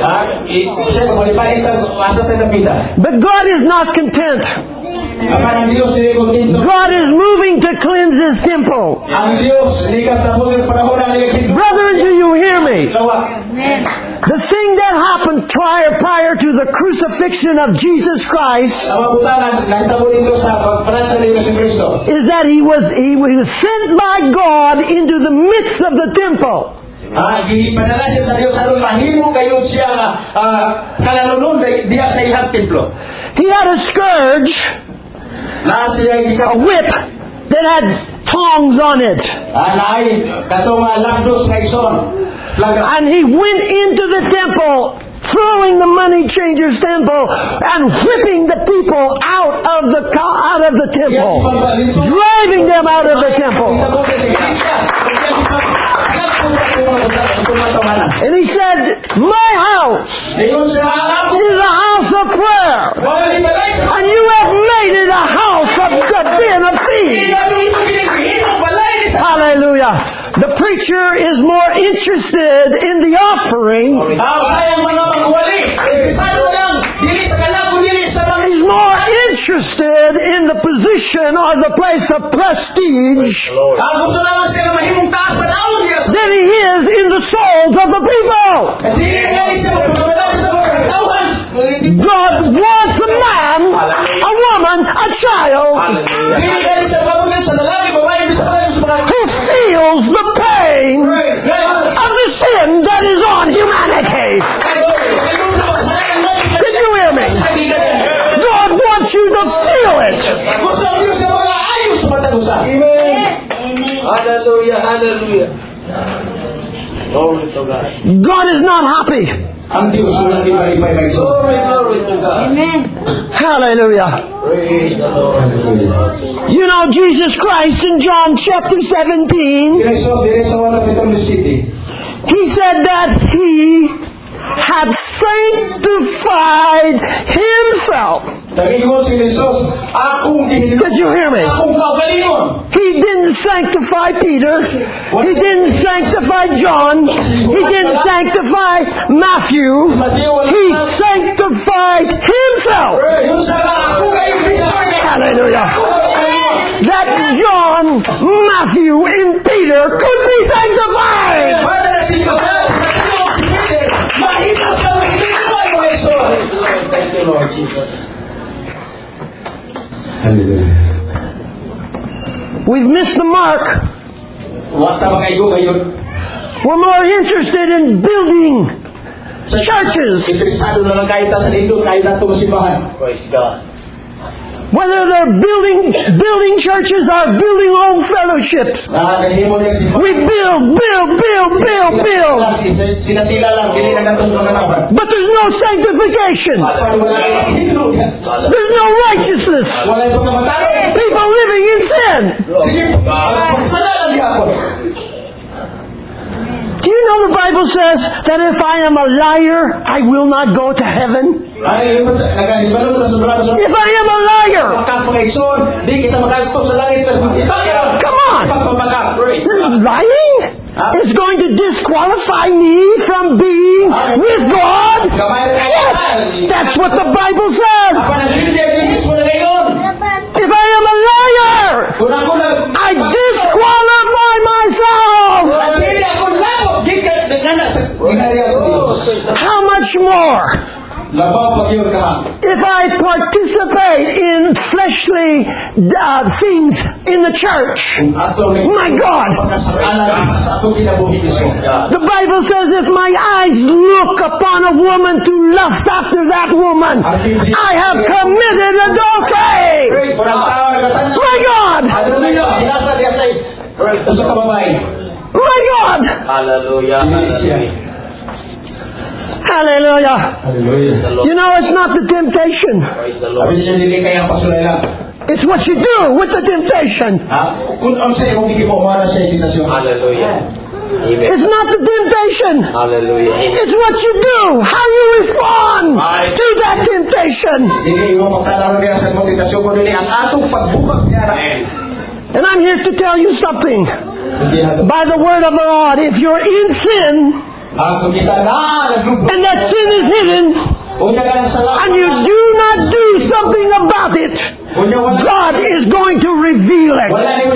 But God is not content. God is moving to cleanse His temple. Brethren, do you hear me? The thing that happened prior, prior to the crucifixion of Jesus Christ is that He was, He was sent by God into the midst of the temple. He had a scourge, a whip, that had tongs on it. Anay, katong uh, labdos na ison. Laga. And he went into the temple, throwing the money changers' temple and whipping the people out of the out of the temple, driving them out of the temple. And he said, "My house is a house of prayer, and you have made it a house of the den of thieves." Hallelujah. The preacher is more interested in the offering. He's more interested in the position or the place of prestige than he is in the souls of the people. God wants a man, a woman, a child who feels the pain of the sin that is on humanity. Did you hear me? God wants you to feel it. Hallelujah, hallelujah. Glory to God. God is not happy. Ang Diyos walang iba-iba na ito. Amen. Hallelujah. Praise the Lord. You know, Jesus Christ in John chapter seventeen, Diretso, diretso wala pitong city. he said that he had sanctified himself. Sabi ko si Jesus, akong Did you hear me? akong kaugalingon. He didn't sanctify Peter. He didn't sanctify John. He didn't sanctify Matthew. He sanctified himself. Hallelujah. That John, Matthew, and Peter could be sanctified. Thank you, Lord Jesus. Hallelujah. We've missed the mark. Wata ba kayo ngayon? We're more interested in building churches, Interesado na lang kayo sa dito, kayo na itong simbahan. Praise God. whether they're building building churches or building home fellowships. Ah, nahimo niya si We build, build, build, build, build. Sinasila lang, dili na katong mga naman. But there's no sanctification. There's no righteousness. Wala itong namatay. People living in sin. Sige, pagpalalan niya ako. Do you know the Bible says that if I am a liar, I will not go to heaven? Ay, nagahibalo na sa brado sa... If I am a liar, Pagkapagaison, di kita makagstop sa langit. come on! This is lying? It's going to disqualify me from being with God? Yes! That's what the Bible says! If I am a liar, I disqualify myself! How much more if I participate in fleshly uh, things in the church? My God! The Bible says if my eyes look upon a woman to lust after that woman, I have committed adultery! My God! My God! Hallelujah. Hallelujah. Hallelujah! Hallelujah. You know, it's not the temptation. Praise the Lord. It's what you do with the temptation. Hallelujah. Amen. It's not the temptation. Hallelujah. Amen. It's what you do, how you respond to that temptation. And I'm here to tell you something. By the word of the Lord, if you're in sin, and that sin is hidden, and you do not do something about it, God is going to reveal it.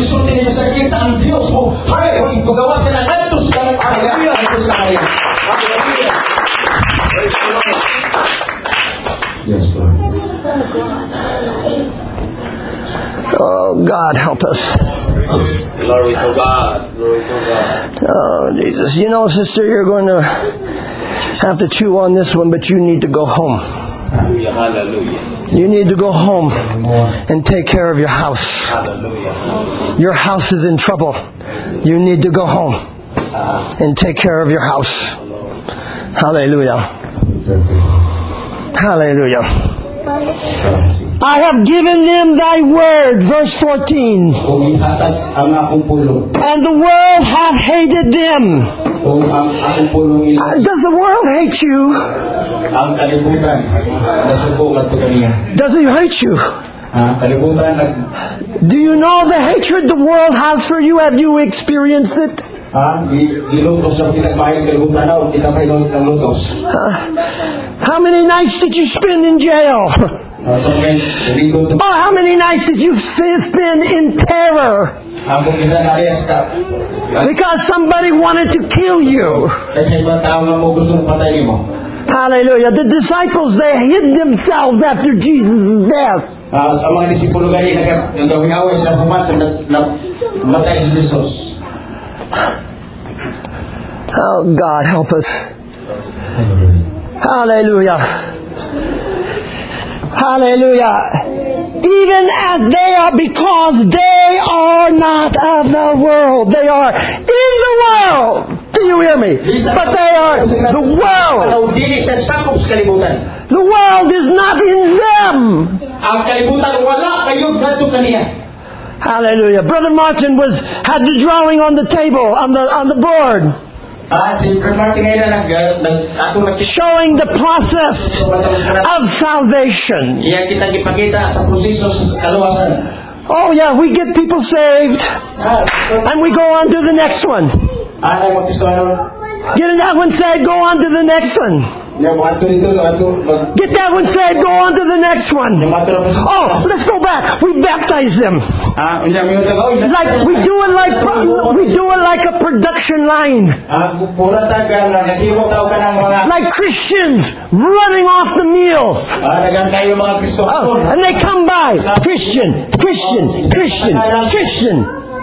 Yes, Lord. Oh, God, help us. Glory to God. Glory to God. Oh, Jesus. You know, sister, you're going to have to chew on this one, but you need to go home. Hallelujah. Hallelujah. You need to go home and take care of your house. Hallelujah. Your house is in trouble. You need to go home and take care of your house. Hallelujah. Hallelujah. I have given them thy word, verse fourteen. And the world hath hated them. Does the world hate you? Does it hate you? Do you know the hatred the world has for you? Have you experienced it? Uh, how many nights did you spend in jail? Oh, how many nights did you spend in terror? Because somebody wanted to kill you. Hallelujah. The disciples, they hid themselves after Jesus' death. Oh, God, help us. Hallelujah. Hallelujah. Even as they are, because they are not of the world. They are in the world. Do you hear me? But they are the world. The world is not in them. Hallelujah. Brother Martin was had the drawing on the table, on the on the board. Showing the process of salvation. Oh yeah, we get people saved and we go on to the next one. Get that one saved, go on to the next one. Get that one saved, go on to the next one. Oh, let's go back. We baptize them. Like we do it like we do it like a production line. Like Christians running off the meal. Oh, and they come by. Christian, Christian, Christian, Christian.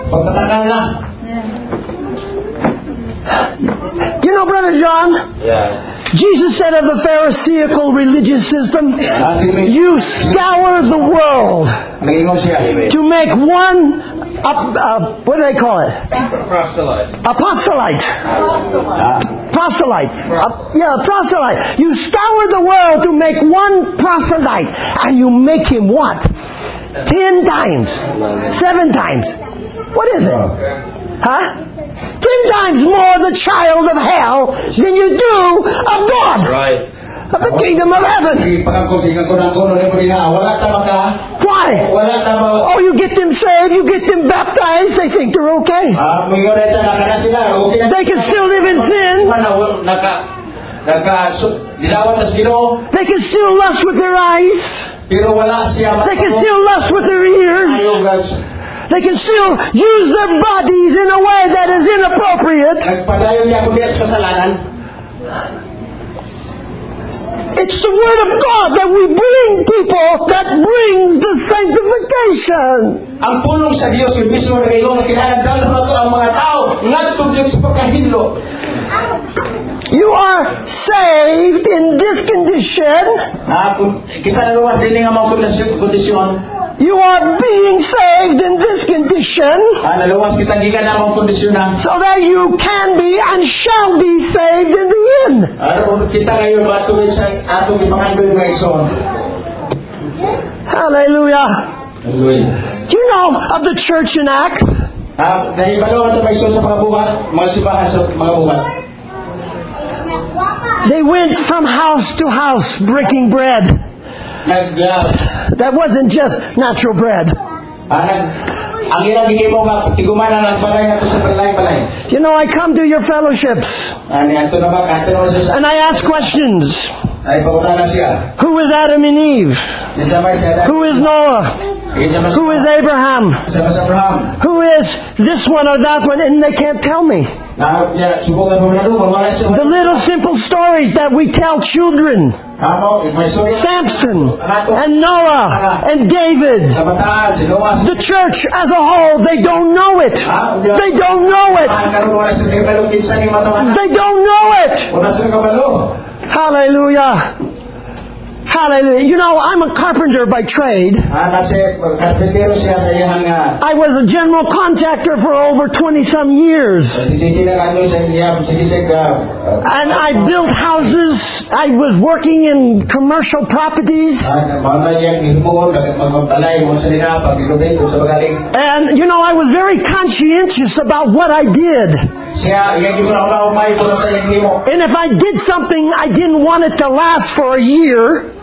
You know, Brother John? Yeah. Jesus said of the Pharisaical religious system, you scour the world to make one, uh, uh, what do they call it? Proselyte. A proselyte. Proselyte. Uh, yeah, proselyte. You scour the world to make one proselyte, and you make him what? Ten times. Seven times. What is it? Huh? Ten times more the child of hell than you do of God. Right. Of the kingdom of heaven. Why? Oh, you get them saved, you get them baptized, they think they're okay. They can still live in sin. They can still lust with their eyes. They can still lust with their ears. They can still use their bodies in a way that is inappropriate. It's the Word of God that we bring people that brings the sanctification. Ang pulong sa Diyos, yung mismo na kayo na kinahanglan mo ang mga tao ngadto sa pagkahilo. You are saved in this condition. Kita na luwas din ang mga kondisyon. You are being saved in this condition so that you can be and shall be saved in the end. Hallelujah. Do you know of the church in Acts? They went from house to house breaking bread. That wasn't just natural bread. You know, I come to your fellowships and I ask questions. Who is Adam and Eve? Who is Noah? Who is Abraham? Who is this one or that one? And they can't tell me. The little simple stories that we tell children. Samson and Noah and David. The church as a whole, they don't know it. They don't know it. They don't know it. Hallelujah. Hallelujah. You know, I'm a carpenter by trade. Ah, kasi karpentero siya sa iyang nga. I was a general contractor for over twenty some years. Sinisinagan sa iyang sinisig. And I built houses. I was working in commercial properties. And, you know, I was very conscientious about what I did. And if I did something, I didn't want it to last for a year,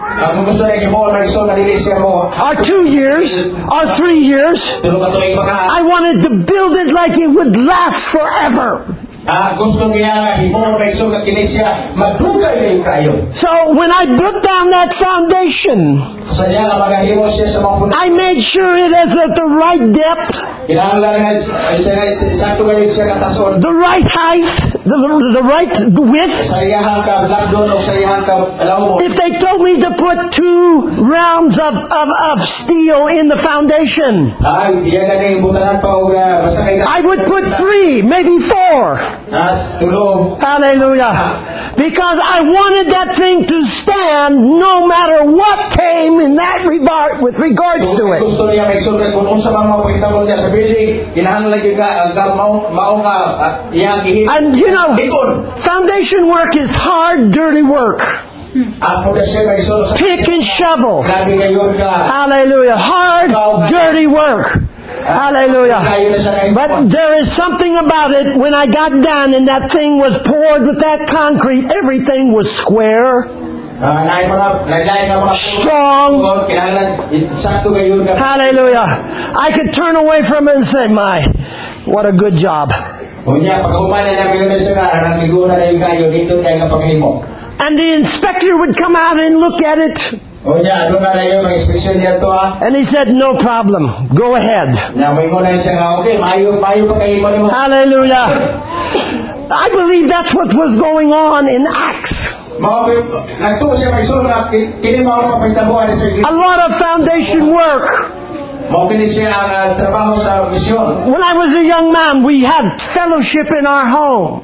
or two years, or three years. I wanted to build it like it would last forever. gusto niya himo may sugat kini siya madugay na kayo. So when I put down that foundation, I made sure it is at the right depth, the right height, the, the right width. If they told me to put two rounds of, of, of steel in the foundation, I would put three, maybe four. Hallelujah. Because I wanted that thing to stand no matter what came in that regard with regards to it. And you know, foundation work is hard, dirty work. Pick and shovel. Hallelujah. Hard, dirty work. Hallelujah. But there is something about it. When I got done and that thing was poured with that concrete, everything was square, strong. Hallelujah. I could turn away from it and say, my, what a good job. And the inspector would come out and look at it. And he said, no problem. Go ahead. Hallelujah. I believe that's what was going on in Acts. A lot of foundation work. When I was a young man, we had fellowship in our home.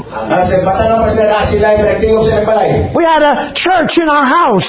We had a church in our house.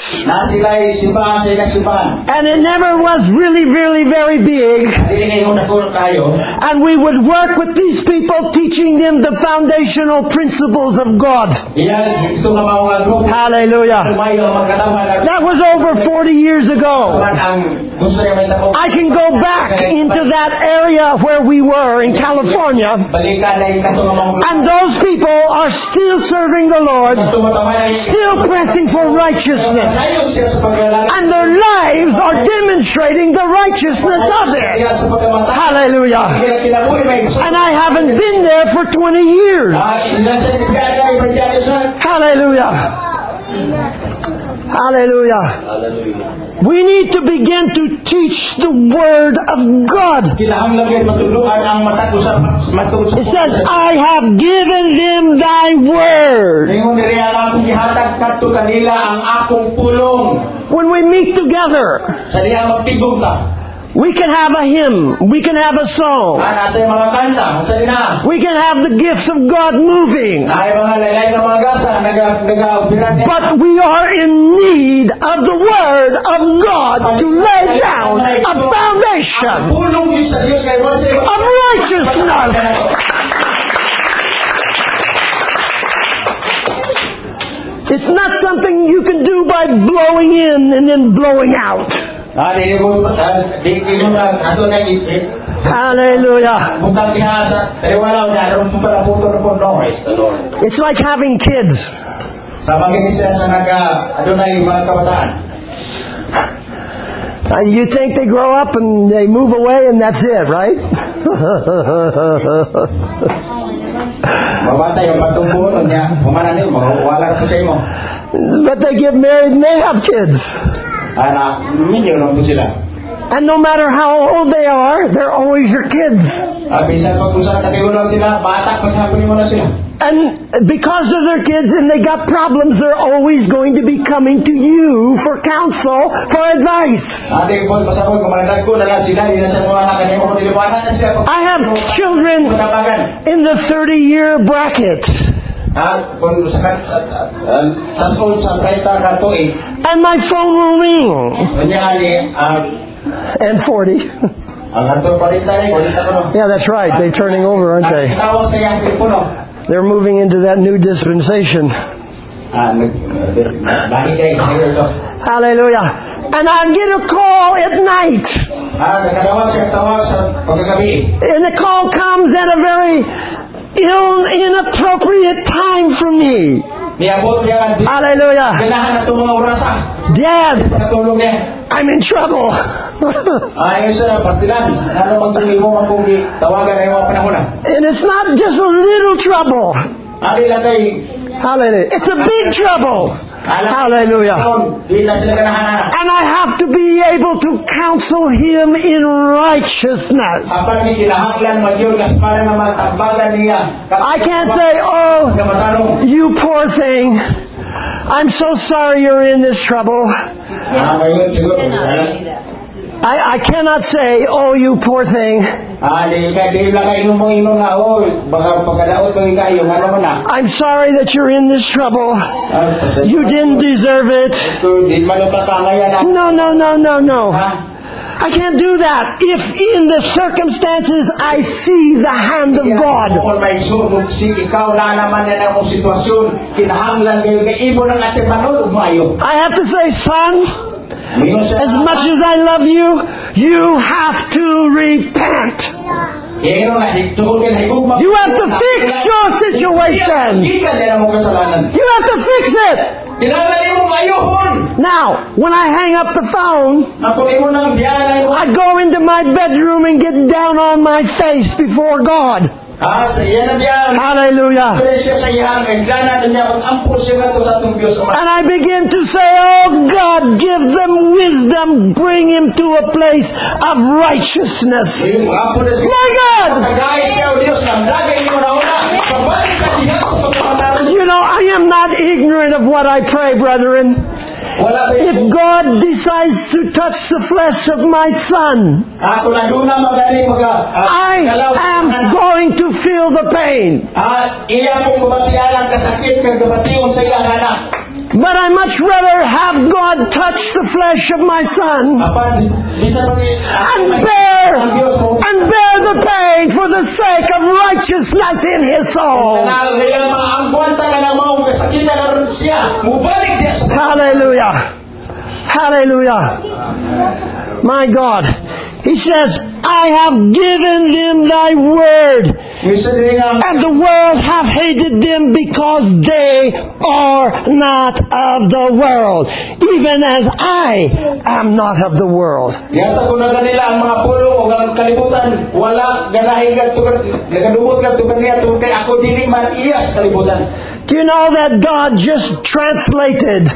And it never was really, really very big. And we would work with these people, teaching them the foundational principles of God. Hallelujah. That was over forty years ago. I can go back into that area where we were in California, and those people are still serving the Lord, still pressing for righteousness, and their lives are demonstrating the righteousness of it. Hallelujah. And I haven't been there for twenty years. Hallelujah. Hallelujah. Hallelujah. We need to begin to teach the Word of God. It says, I have given them thy Word. When we meet together, we can have a hymn. We can have a song. We can have the gifts of God moving. But we are in need of the Word of God to lay down a foundation of righteousness. It's not something you can do by blowing in and then blowing out. Hallelujah. It's like having kids. Uh, you think they grow up and they move away and that's it, right? But they get married and they have kids. And no matter how old they are, they're always your kids. And because of their kids and they got problems, they're always going to be coming to you for counsel, for advice. I have children in the thirty-year bracket. At kung sa taskol sa treinta ka tuig, and my phone will ring. kunyari, ang And forty. ang ato parinta rin, kulit ako no. Yeah, that's right. They're turning over, aren't they? Ang tawag sa iyang telepono. They're moving into that new dispensation. Ah, nag, dahil kayo, ngayon ito. Hallelujah. And I get a call at night. Ah, nagkatawag siya, tawag sa pagkagabi. And the call comes at a very ill, inappropriate time for me. Niabot niya, Hallelujah. ganahan na itong mga orasa. Dad, Sa tulong niya. I'm in trouble. Ayos sa partilan. Ano magtuloy mo ang kung tawagan na yung mga panahon na. And it's not just a little trouble. Adi lang kay Hallelujah. It's a big trouble. Hallelujah. Di na sila ganahan na. And I have to be able to counsel him in righteousness. Kapag ni kinahanglan magyod kas para na matambagan niya. I can't say, oh, you poor thing. I'm so sorry you're in this trouble. Ah, ngayon siguro. I, I cannot say, oh, you poor thing. Ah, di ka di lang kayo mo ino nga oh, baka pagkadaot ko kayo ano mo na. I'm sorry that you're in this trouble. You didn't deserve it. Di man patangayan na. No, no, no, no, no. Ha? I can't do that. If in the circumstances I see the hand of God. Kung may sunod si ikaw na naman na ang sitwasyon, kinahanglan kayo kay ibo ng ating manulog mayo. I have to say, son, as much as I love you, you have to repent. You have to fix your situation. You have to fix it. Now, when I hang up the phone, I go into my bedroom and get down on my face before God. Hallelujah. And I begin to say, oh God, give them wisdom, bring him to a place of righteousness. My God! You know, I am not ignorant of what I pray, brethren. If God decides to touch the flesh of my son, I am going to feel the pain. But I much rather have God touch the flesh of my son and bear and bear the pain for the sake of righteousness in his soul. Hallelujah. Hallelujah. My God. He says, I have given them thy word, and the world hath hated them because they are not of the world, even as I am not of the world. Do you know that God just translated?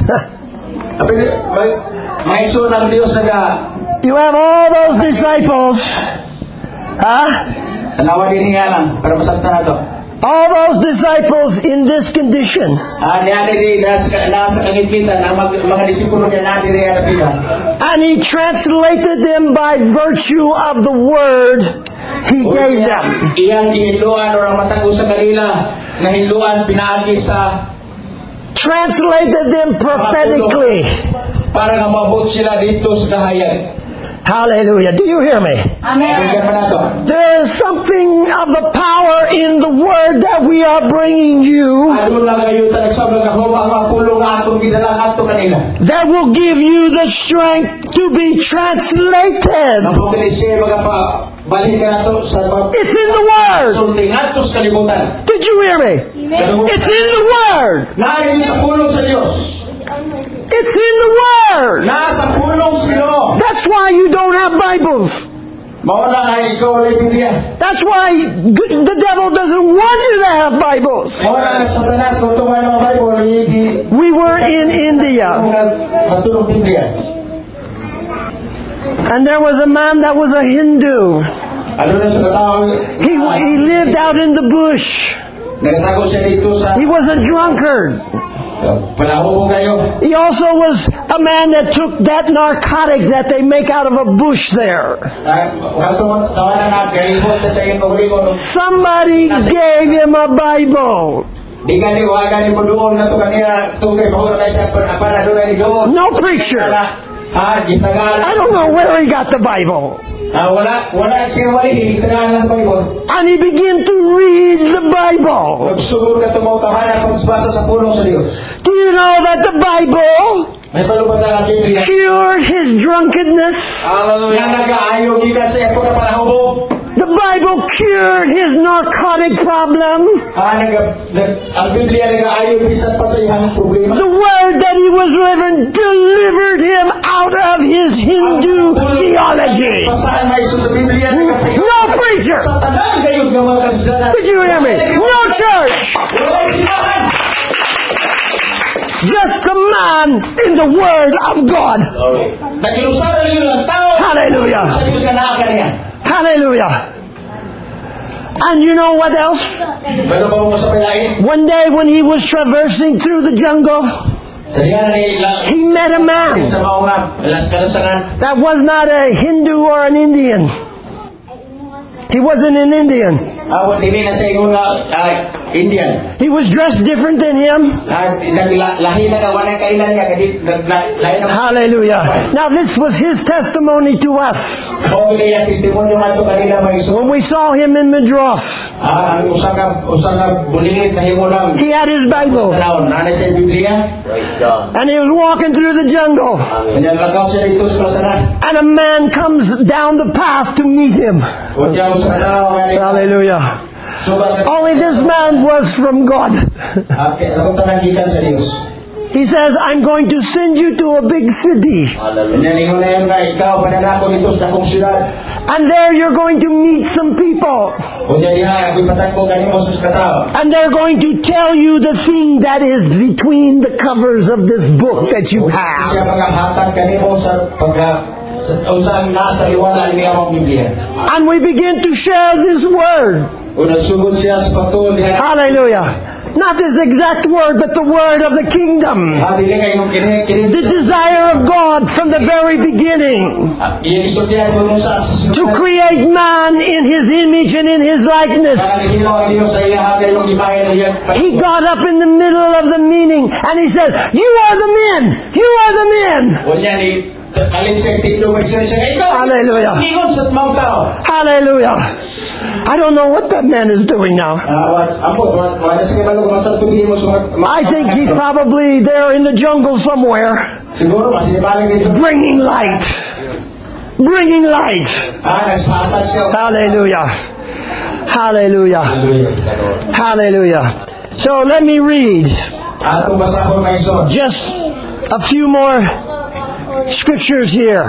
You have all those disciples, huh? All those disciples in this condition. And he translated them by virtue of the word he gave them. Translated them prophetically. Hallelujah. Do you hear me? Amen. There is something of the power in the word that we are bringing you that will give you the strength to be translated. It's in the word. Did you hear me? It's in the word. It's in the Word. That's why you don't have Bibles. That's why the devil doesn't want you to have Bibles. We were in India. And there was a man that was a Hindu. He, he lived out in the bush. He was a drunkard. He also was a man that took that narcotic that they make out of a bush there. Somebody gave him a Bible. Di ka ni wala ni mo doon na to kanina tungkol mo na siya para doon ni doon. No preacher. Ah, gitagal. I don't know where he got the Bible. Ah, wala wala siya wali gitagal ng Bible. And he began to read the Bible. Nagsugod ka tumaw tahanan kung basa sa puno sa Dios. Do you know that the Bible May palubad na Biblia. cured his drunkenness? Hallelujah. Nga nag-aayo gikan sa epo na panahon. The Bible cured his narcotic problem. Ah, nag ang Biblia nag-aayo bisan pa sa iyang problema. The word that he was living delivered him out of his Hindu theology. Pasahan na iso sa Biblia. No preacher. Tanan kayo ng mga kasalanan. Did you hear me? No church. Just a man in the Word of God. Nakilusaran niyo ng tao. Hallelujah. Sa Diyos ka na kaniya. Hallelujah. And you know what else? Pero ba mo sa palain? One day when he was traversing through the jungle, Sa diyan ni he met a sa man mga las kalasangan. that was not a Hindu or an Indian. He wasn't an Indian. Awan dili na sa ingon nga ah, Indian. He was dressed different than him. Ah, naglahi na ka wala kailan niya kadi naglahi na. Hallelujah. Now this was his testimony to us. O niya testimonyo man to kanila may iso. When we saw him in Madras, Ah, ang usa ka usa ka bulilit na himo lang. he had his Bible. Tanaw na sa Biblia. Praise God. And he was walking through the jungle. Nalagaw siya dito sa kalasangan. And a man comes down the path to meet him. O diya sa tanaw nga. Hallelujah. Only this man was from God. Okay, ako tanang gikan sa Dios. He says, I'm going to send you to a big city. Hallelujah. Naningon na yun nga ikaw pananako dito sa akong syudad. And there you're going to meet some people. O diya diha ako ipatagpo kanimo sa katao. And they're going to tell you the thing that is between the covers of this book that you Siya have. paghahatag kanimo sa pagka sa usang nasa liwala ni among Biblia. And we begin to share this word. O nagsugod siya sa pagtuon diha. Hallelujah. Not this exact word, but the word of the kingdom. Ah, dili kay yung kini kini The desire of God from the very beginning Iyan istorya mo sa to create man in his image and in his likeness. Para nahilo ang Dios sa iya hagay yung ibahe na yan. He got up in the middle of the meeting and he said, you are the men! You are the men! O niya ni kalit siya tito may siya siya. Ikaw! Hallelujah. Ingon sa mga tao. Hallelujah. I don't know what that man is doing now. Ampo, wala siya malo kung sa tubihin mo sa mga... I think he's probably there in the jungle somewhere, Siguro, masinibaling dito. bringing light. Bringing light. Ah, nagsahatag siya. Hallelujah. Hallelujah. Hallelujah. So let me read Atong basahon may son. just a few more scriptures here.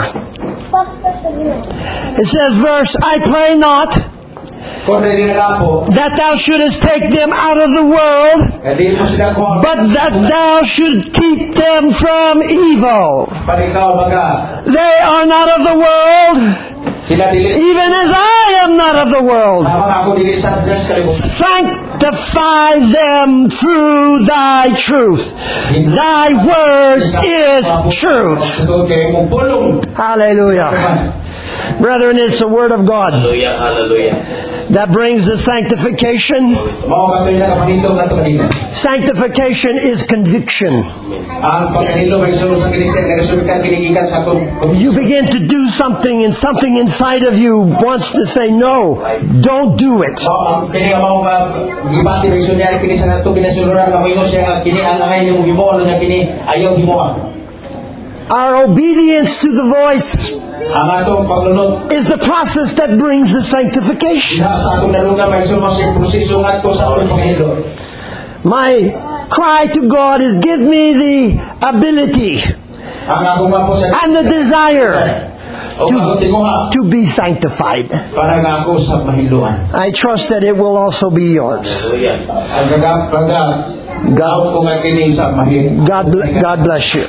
It says, verse, I pray not Kung rin na po, that thou shouldest take them out of the world, hindi mo sila ko. but that thou should keep them from evil. Palikaw baga, They are not of the world, sila dili. even as I am not of the world. Tama ako dili sa Diyos kalimutan. Sanctify them through thy truth. Thy word is truth. Hallelujah. Brethren, it's the word of God Hallelujah. Hallelujah. that brings the sanctification. Mao ka na kapahintong na tumadina. Sanctification is conviction. Ang pagkanilo may sulod sa kinisay na resultan kinigikan sa akong. You begin to do something and something inside of you wants to say, no, don't do it. Mao ang kini mao ka gibati may sunyari kini sa nato kinasuluran nga mayno siya nga kini ang angay nimo gimo ano nga kini ayaw gimo. Our obedience to the voice Ang atong paglunod is the process that brings the sanctification. sa atong naluga may sulod sa proseso ngadto sa atong pangilo. My cry to God is, give me the ability Ang akong mapo sa and the desire o ako tinguha to be sanctified. para nga ako sa mahiluan. I trust that it will also be yours. Hallelujah. Ang gagap pagka gaw ko nga kini sa mahil. God, bl- God bless you.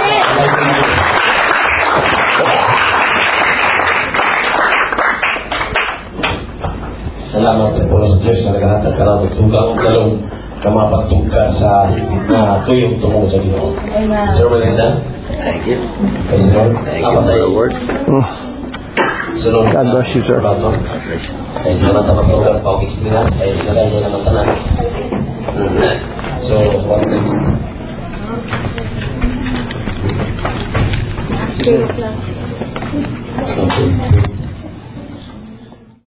Salamat po sa Diyos na naghahatag ka lang tugang kalong kamapagtugka sa na tuyong tungo sa Ginoo. Sir Melinda? Thank you. Praise the Lord. Thank you for the word. Mm. Sunod. God bless you, sir. Ay, salamat sa pagtugka. Paukiks nila. Ay, nagay nyo naman tanan.